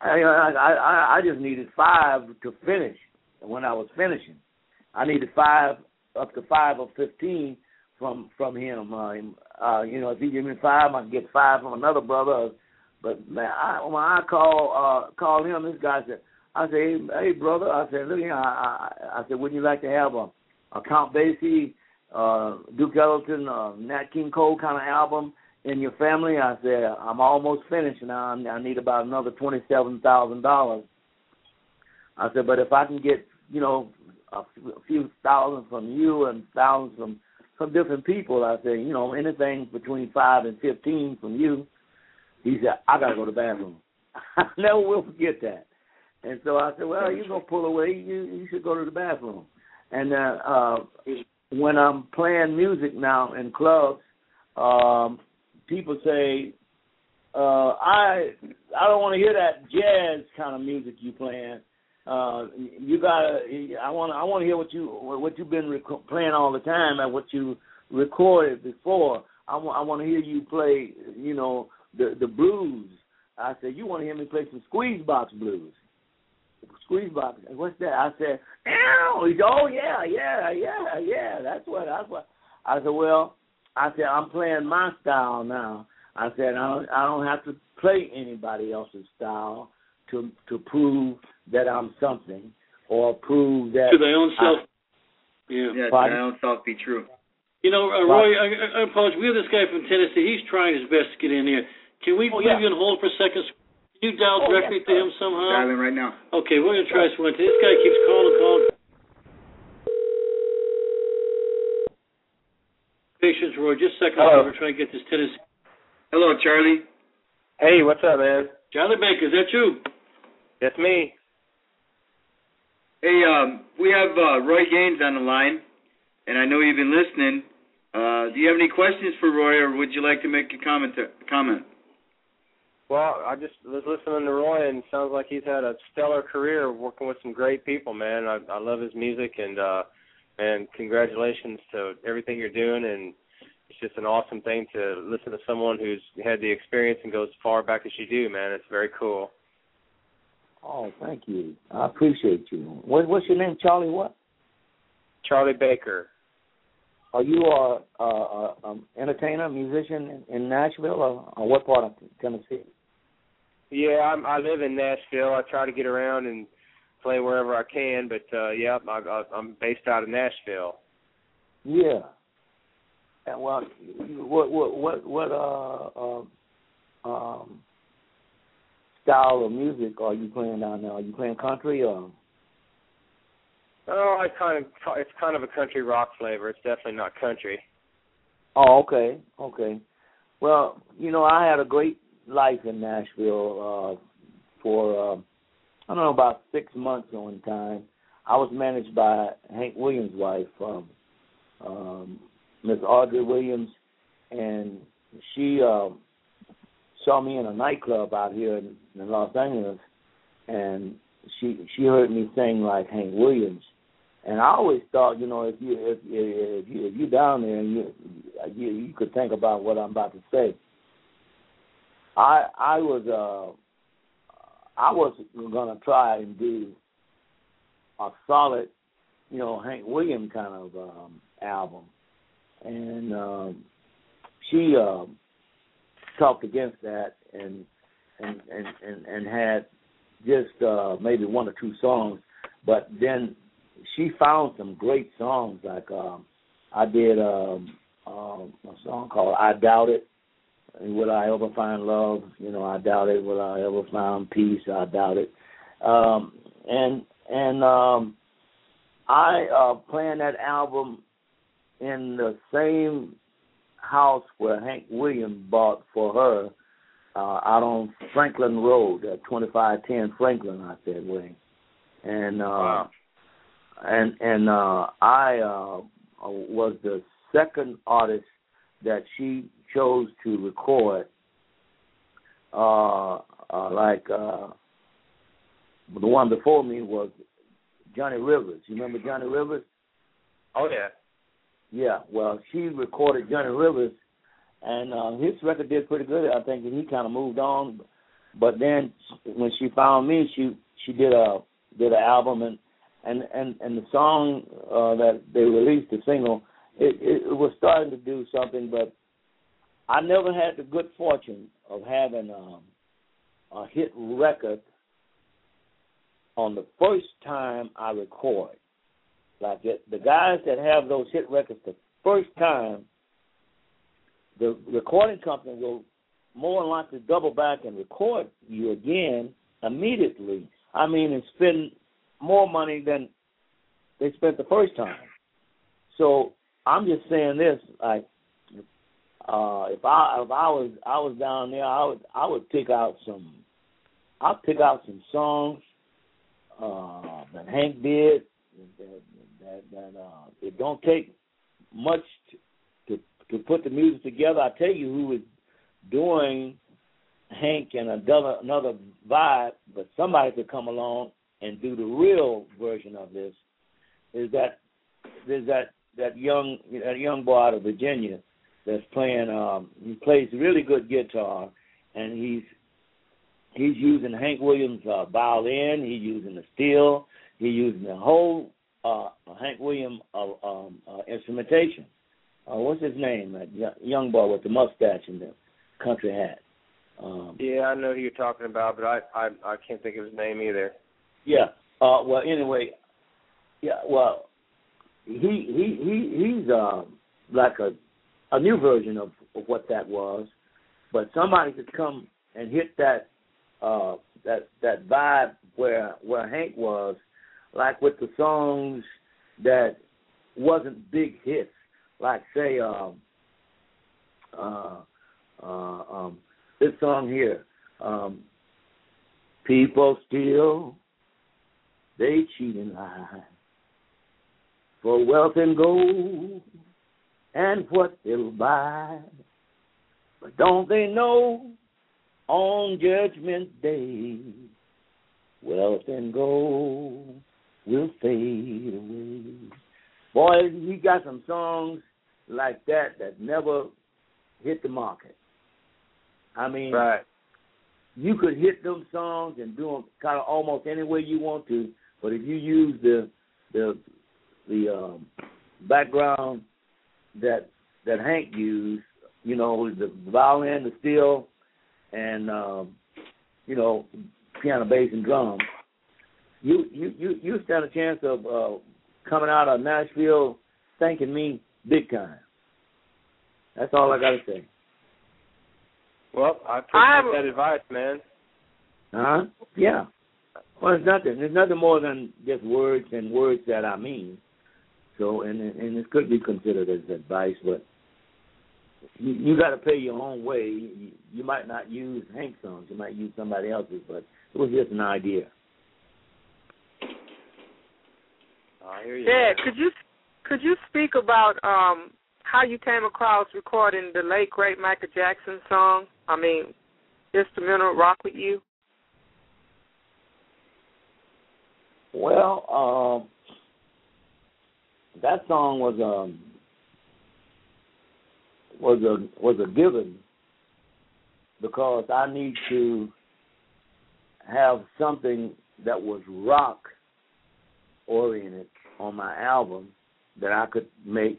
I, I I I just needed five to finish. When I was finishing, I needed five up to five or fifteen from from him. Uh, uh, you know, if he give me five, I can get five from another brother. But man, I, when I call uh, called him, this guy said, I said, hey, hey brother, I said, look here, I, I, I said, wouldn't you like to have a, a Count Basie, uh, Duke Ellington, uh, Nat King Cole kind of album in your family? I said, I'm almost finished now. I need about another twenty-seven thousand dollars. I said, but if I can get, you know, a few thousand from you and thousands from some different people, I said, you know, anything between five and fifteen from you. He said, I got to go to the bathroom. I never will forget that. And so I said, well, you're going to pull away. You, you should go to the bathroom. And uh, uh, when I'm playing music now in clubs, um, people say, uh, I I don't want to hear that jazz kind of music you playing. Uh, you gotta. I want. I want to hear what you what you've been rec- playing all the time and what you recorded before. I want. I want to hear you play. You know, the the blues. I said, you want to hear me play some squeeze box blues? Squeeze box. What's that? I said, Ow! He said, oh yeah, yeah, yeah, yeah. That's what. That's what. I said, well, I said I'm playing my style now. I said I don't. I don't have to play anybody else's style to to prove that I'm something, or prove that to their own self. I, yeah, yeah, to their own self be true. You know, uh, Roy, I, I apologize. We have this guy from Tennessee. He's trying his best to get in here. Can we oh, leave yeah. you on hold for a second? Can you dial oh, directly yes, to him somehow? Dialing right now. Okay, we're going to try something. This guy keeps calling, calling. Patience, Roy. Just a second. Hello. We're trying to get this Tennessee. Hello, Charlie. Hey, what's up, man? Charlie Baker, is that you? That's me. Hey, um, we have uh, Roy Gaines on the line, and I know you've been listening. Uh, do you have any questions for Roy, or would you like to make a comment? comment? Well, I just was listening to Roy, and it sounds like he's had a stellar career working with some great people, man. I, I love his music, and uh, and congratulations to everything you're doing, and it's just an awesome thing to listen to someone who's had the experience and goes as far back as you do, man. It's very cool. Oh, thank you. I appreciate you. What, what's your name, Charlie? What? Charlie Baker. Are you a, a, a um, entertainer, musician in, in Nashville, or, or what part of Tennessee? Yeah, I'm, I live in Nashville. I try to get around and play wherever I can, but uh, yeah, I, I, I'm based out of Nashville. Yeah. And well, what what what what uh, uh um style of music are you playing down there? Are you playing country or? Oh, I kind of it's kind of a country rock flavor. It's definitely not country. Oh, okay, okay. Well, you know, I had a great life in Nashville uh, for uh, I don't know about six months on time. I was managed by Hank Williams' wife, um, um, Miss Audrey Williams, and she uh, saw me in a nightclub out here in, in Los Angeles, and she she heard me sing like Hank Williams, and I always thought, you know, if you if if you if you down there, and you, you you could think about what I'm about to say. I I was uh I was gonna try and do a solid, you know, Hank Williams kind of um, album, and um, she uh, talked against that and and and and, and had just uh, maybe one or two songs, but then she found some great songs. Like um, I did um, um, a song called "I Doubt It." Will I ever find love? You know, I doubt it. Will I ever find peace? I doubt it. Um, and and um, I uh, playing that album in the same house where Hank Williams bought for her uh, out on Franklin Road, at twenty-five ten Franklin out that way. And uh, wow. and and uh, I uh, was the second artist that she chose to record, uh, uh, like uh, the one before me was Johnny Rivers. You remember Johnny Rivers? Oh, yeah. Yeah, well, she recorded Johnny Rivers, and uh, his record did pretty good. I think he kind of moved on. but then when she found me, she she did a did an album, and and and, and the song uh, that they released, the single, it, it, it was starting to do something. But I never had the good fortune of having um, a hit record on the first time I record. Like it, the guys that have those hit records the first time, the recording company will more than likely double back and record you again immediately. I mean, and spend more money than they spent the first time. So I'm just saying this, like, uh, if I if I was I was down there, I would I would pick out some, I'd pick out some songs uh, that Hank did. That, that, that uh, it don't take much to, to to put the music together. I tell you who is doing Hank and another another vibe, but somebody could come along and do the real version of this. Is that there's that that young that young boy out of Virginia that's playing. Um, he plays really good guitar, and he's he's using Hank Williams' uh, violin. He's using the steel. He's using the whole uh, Hank Williams uh, um, uh, instrumentation. Uh, what's his name? That young boy with the mustache and the country hat. Um, yeah, I know who you're talking about, but I, I I can't think of his name either. Yeah. Uh, well, anyway, yeah. Well, he he he he's uh, like a a new version of, of what that was, but somebody could come and hit that uh, that that vibe where where Hank was, like with the songs that wasn't big hits, like say um, uh, uh, um, this song here, um, people still they cheat and lie for wealth and gold and what they'll buy, but don't they know on Judgment Day wealth and gold will fade away. Boy, he got some songs like that that never hit the market. I mean, right. You could hit them songs and do them kind of almost any way you want to, but if you use the the the um, background that that Hank used, you know, the violin, the steel, and um, you know, piano, bass, and drums, you you you, you stand a chance of uh, coming out of Nashville thanking me big time. That's all I got to say. Well, I appreciate I'm, that advice, man. Uh-huh. Yeah. Well, it's nothing. There's nothing more than just words and words that I mean. So, and and it could be considered as advice, but you, you got to pay your own way. You, you might not use Hank songs. You might use somebody else's, but it was just an idea. I hear you. Yeah, could you could you speak about um, how you came across recording the late great Michael Jackson song? I mean, Instrumental Rock With You. Well, um, that song was um was a was a given because I need to have something that was rock oriented on my album that I could make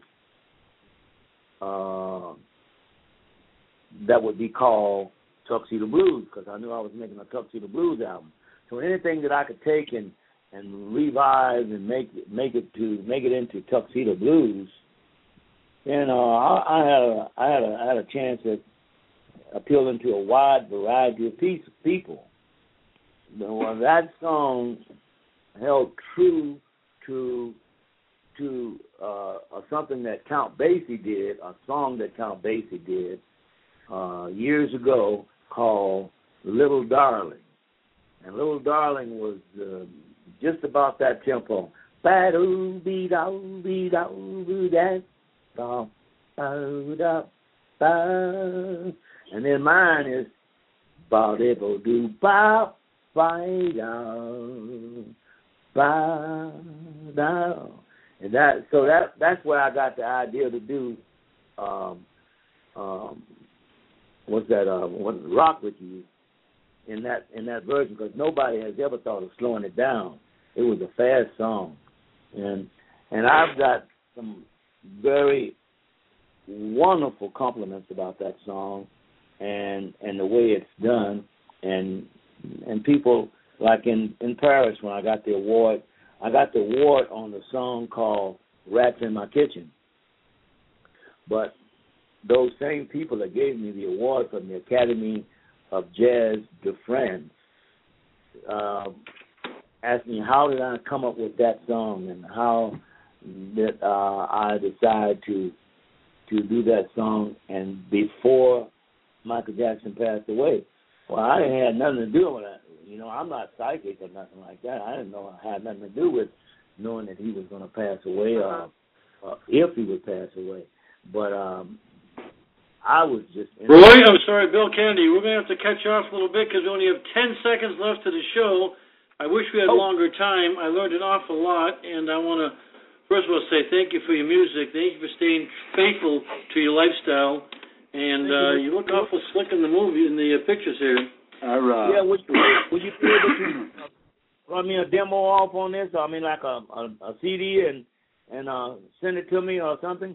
uh, that would be called Tuxedo Blues, because I knew I was making a Tuxedo Blues album. So anything that I could take and and revise and make it, make it to make it into Tuxedo Blues, you know, I, I had a I had a I had a chance at appealing to a wide variety of piece, people. Well, that song held true to to uh, something that Count Basie did, a song that Count Basie did uh, years ago called Little Darling. And Little Darling was uh, just about that tempo. And then mine is ba de bo do ba ba down ba down. And that so that that's where I got the idea to do um um what's that uh what Rock With You. in that in that version because nobody has ever thought of slowing it down. It was a fast song, and and I've got some very wonderful compliments about that song, and and the way it's done, and and people like in in Paris when I got the award, I got the award on the song called "Rats in My Kitchen," but those same people that gave me the award from the Academy of Jazz de France uh, asked me how did I come up with that song and how did uh, I decide to to do that song and before Michael Jackson passed away. Well, I didn't have nothing to do with it. You know, I'm not psychic or nothing like that. I didn't know I had nothing to do with knowing that he was going to pass away or, or if he would pass away. But um, I was just... Roy, I'm sorry, Bill Kennedy, we're going to have to catch off a little bit because we only have ten seconds left of the show. I wish we had oh. longer time. I learned an awful lot, and I want to, first of all, say thank you for your music. Thank you for staying faithful to your lifestyle. And uh, you look awful slick in the movie, in the uh, pictures here. Our, uh, yeah, would you, would you be able to run me a demo off on this? I mean, like a, a, a C D and, and uh, send it to me or something?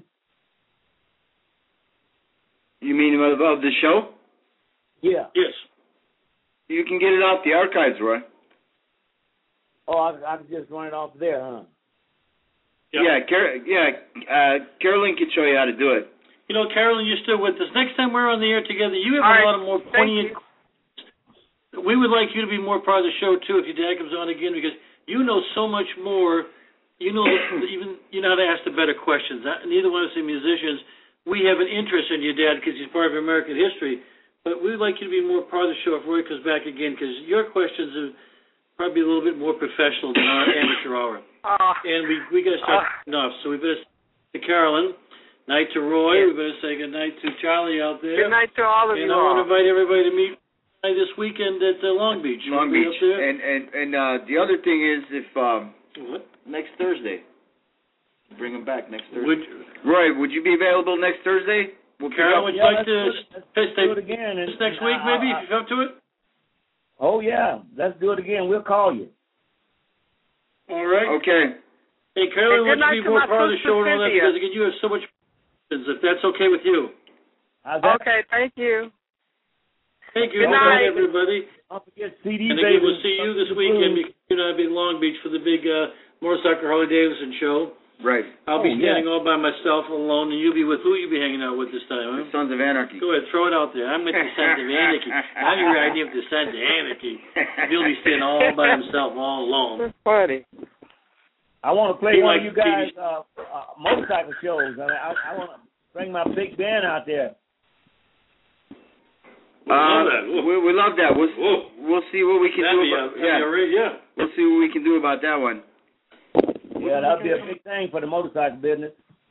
You mean of, of the show? Yeah. Yes. You can get it off the archives, Roy. Oh, I, I can just run it off there, huh? Yep. Yeah, Car- yeah. Uh, Carolyn can show you how to do it. You know, Carolyn, you're still with us. Next time we're on the air together, you have All a right. lot of more poignant. We would like you to be more part of the show too if your dad comes on again because you know so much more. You know even you know how to ask the better questions. Neither one of us are musicians. We have an interest in your dad because he's part of American history. But we'd like you to be more part of the show if Roy comes back again because your questions are probably a little bit more professional than our amateur hour. Uh, And we we got to start uh, enough. So we better say to Carolyn, night to Roy. Yeah. We better say good night to Charlie out there. Good night to all of and you. And I want to all. invite everybody to meet this weekend at uh, Long Beach. Long Beach. And and and uh, the other thing is, if um, what? next Thursday, bring them back next Thursday. Would, Roy, would you be available next Thursday? We'll Carol, would you yeah, like to let's stay do it again. And, next week, uh, maybe, uh, if you come to it? Oh, yeah. Let's do it again. We'll call you. All right. Okay. Hey, Carolyn, And good why don't you night be to more my part of the sister show and all that Cynthia. because, again, you have so much questions, if that's okay with you. How's that? Okay, thank you. Thank you. Good Good night, night. everybody. Don't forget C D And again, Baby. we'll see you this weekend because you're going to be in Long Beach for the big uh, Motorcycle Harley Davidson show. Right. I'll Oh, be standing yeah. all by myself alone, and you'll be with who you be hanging out with this time, huh? The Sons of Anarchy. Go ahead, throw it out there. I'm with the Sons of Anarchy. I'm your idea of the Sons of Anarchy. You'll be standing all by himself, all alone. That's funny. I want to play He one of likes you guys' uh, uh, motorcycle shows. I, I, I want to bring my big band out there. We Uh, love that. Whoa. we, we love that. We'll Whoa. we'll see what we can That'd do be, about a, that'd yeah. be a re- yeah. We'll see what we can do about that one. Yeah, that'll be a big thing for the motorcycle business.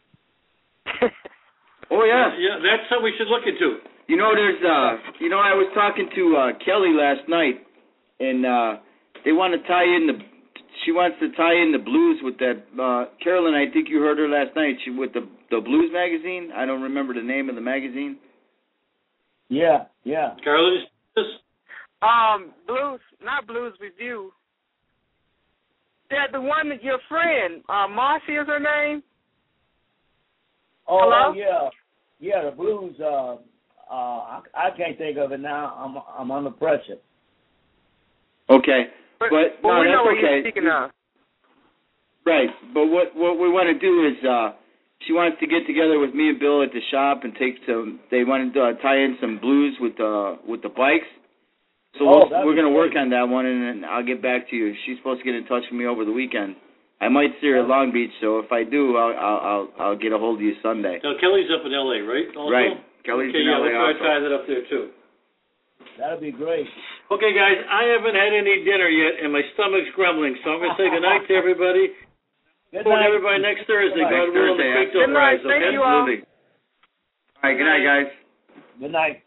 Oh yeah. Yeah, that's something we should look into. You know, there's uh, you know, I was talking to uh, Kelly last night, and uh, they want to tie in the. She wants to tie in the blues with that. Uh, Carolyn, I think you heard her last night. She with the the blues magazine. I don't remember the name of the magazine. Yeah, yeah. Carolyn, is Um, Blues, not Blues Review. That the one that your friend, uh, Marcy is her name? Oh, Hello? yeah. Yeah, the blues, uh, uh, I, I can't think of it now. I'm I'm under pressure. Okay, But, but, but no, we know that's what okay. you're speaking of. Right, but what what we want to do is uh, she wants to get together with me and Bill at the shop and take some. They want to uh, tie in some blues with the with the bikes. So Oh, we'll, that'd we're be going to work great. on that one, and then I'll get back to you. She's supposed to get in touch with me over the weekend. I might see her at Long Beach, so if I do, I'll I'll I'll, I'll get a hold of you Sunday. now Kelly's up in L A, right? Also? Right, Kelly's okay, in yeah, L A we'll try to also. tie that up there too. That'll be great. Okay, guys, I haven't had any dinner yet, and my stomach's grumbling, so I'm going to say goodnight to everybody. Good Forward night. to everybody next Thursday. Good God Next willing, the Thursday, creek Good don't night. rise, Thank okay? you all. Absolutely. All right, good night, guys. Good night.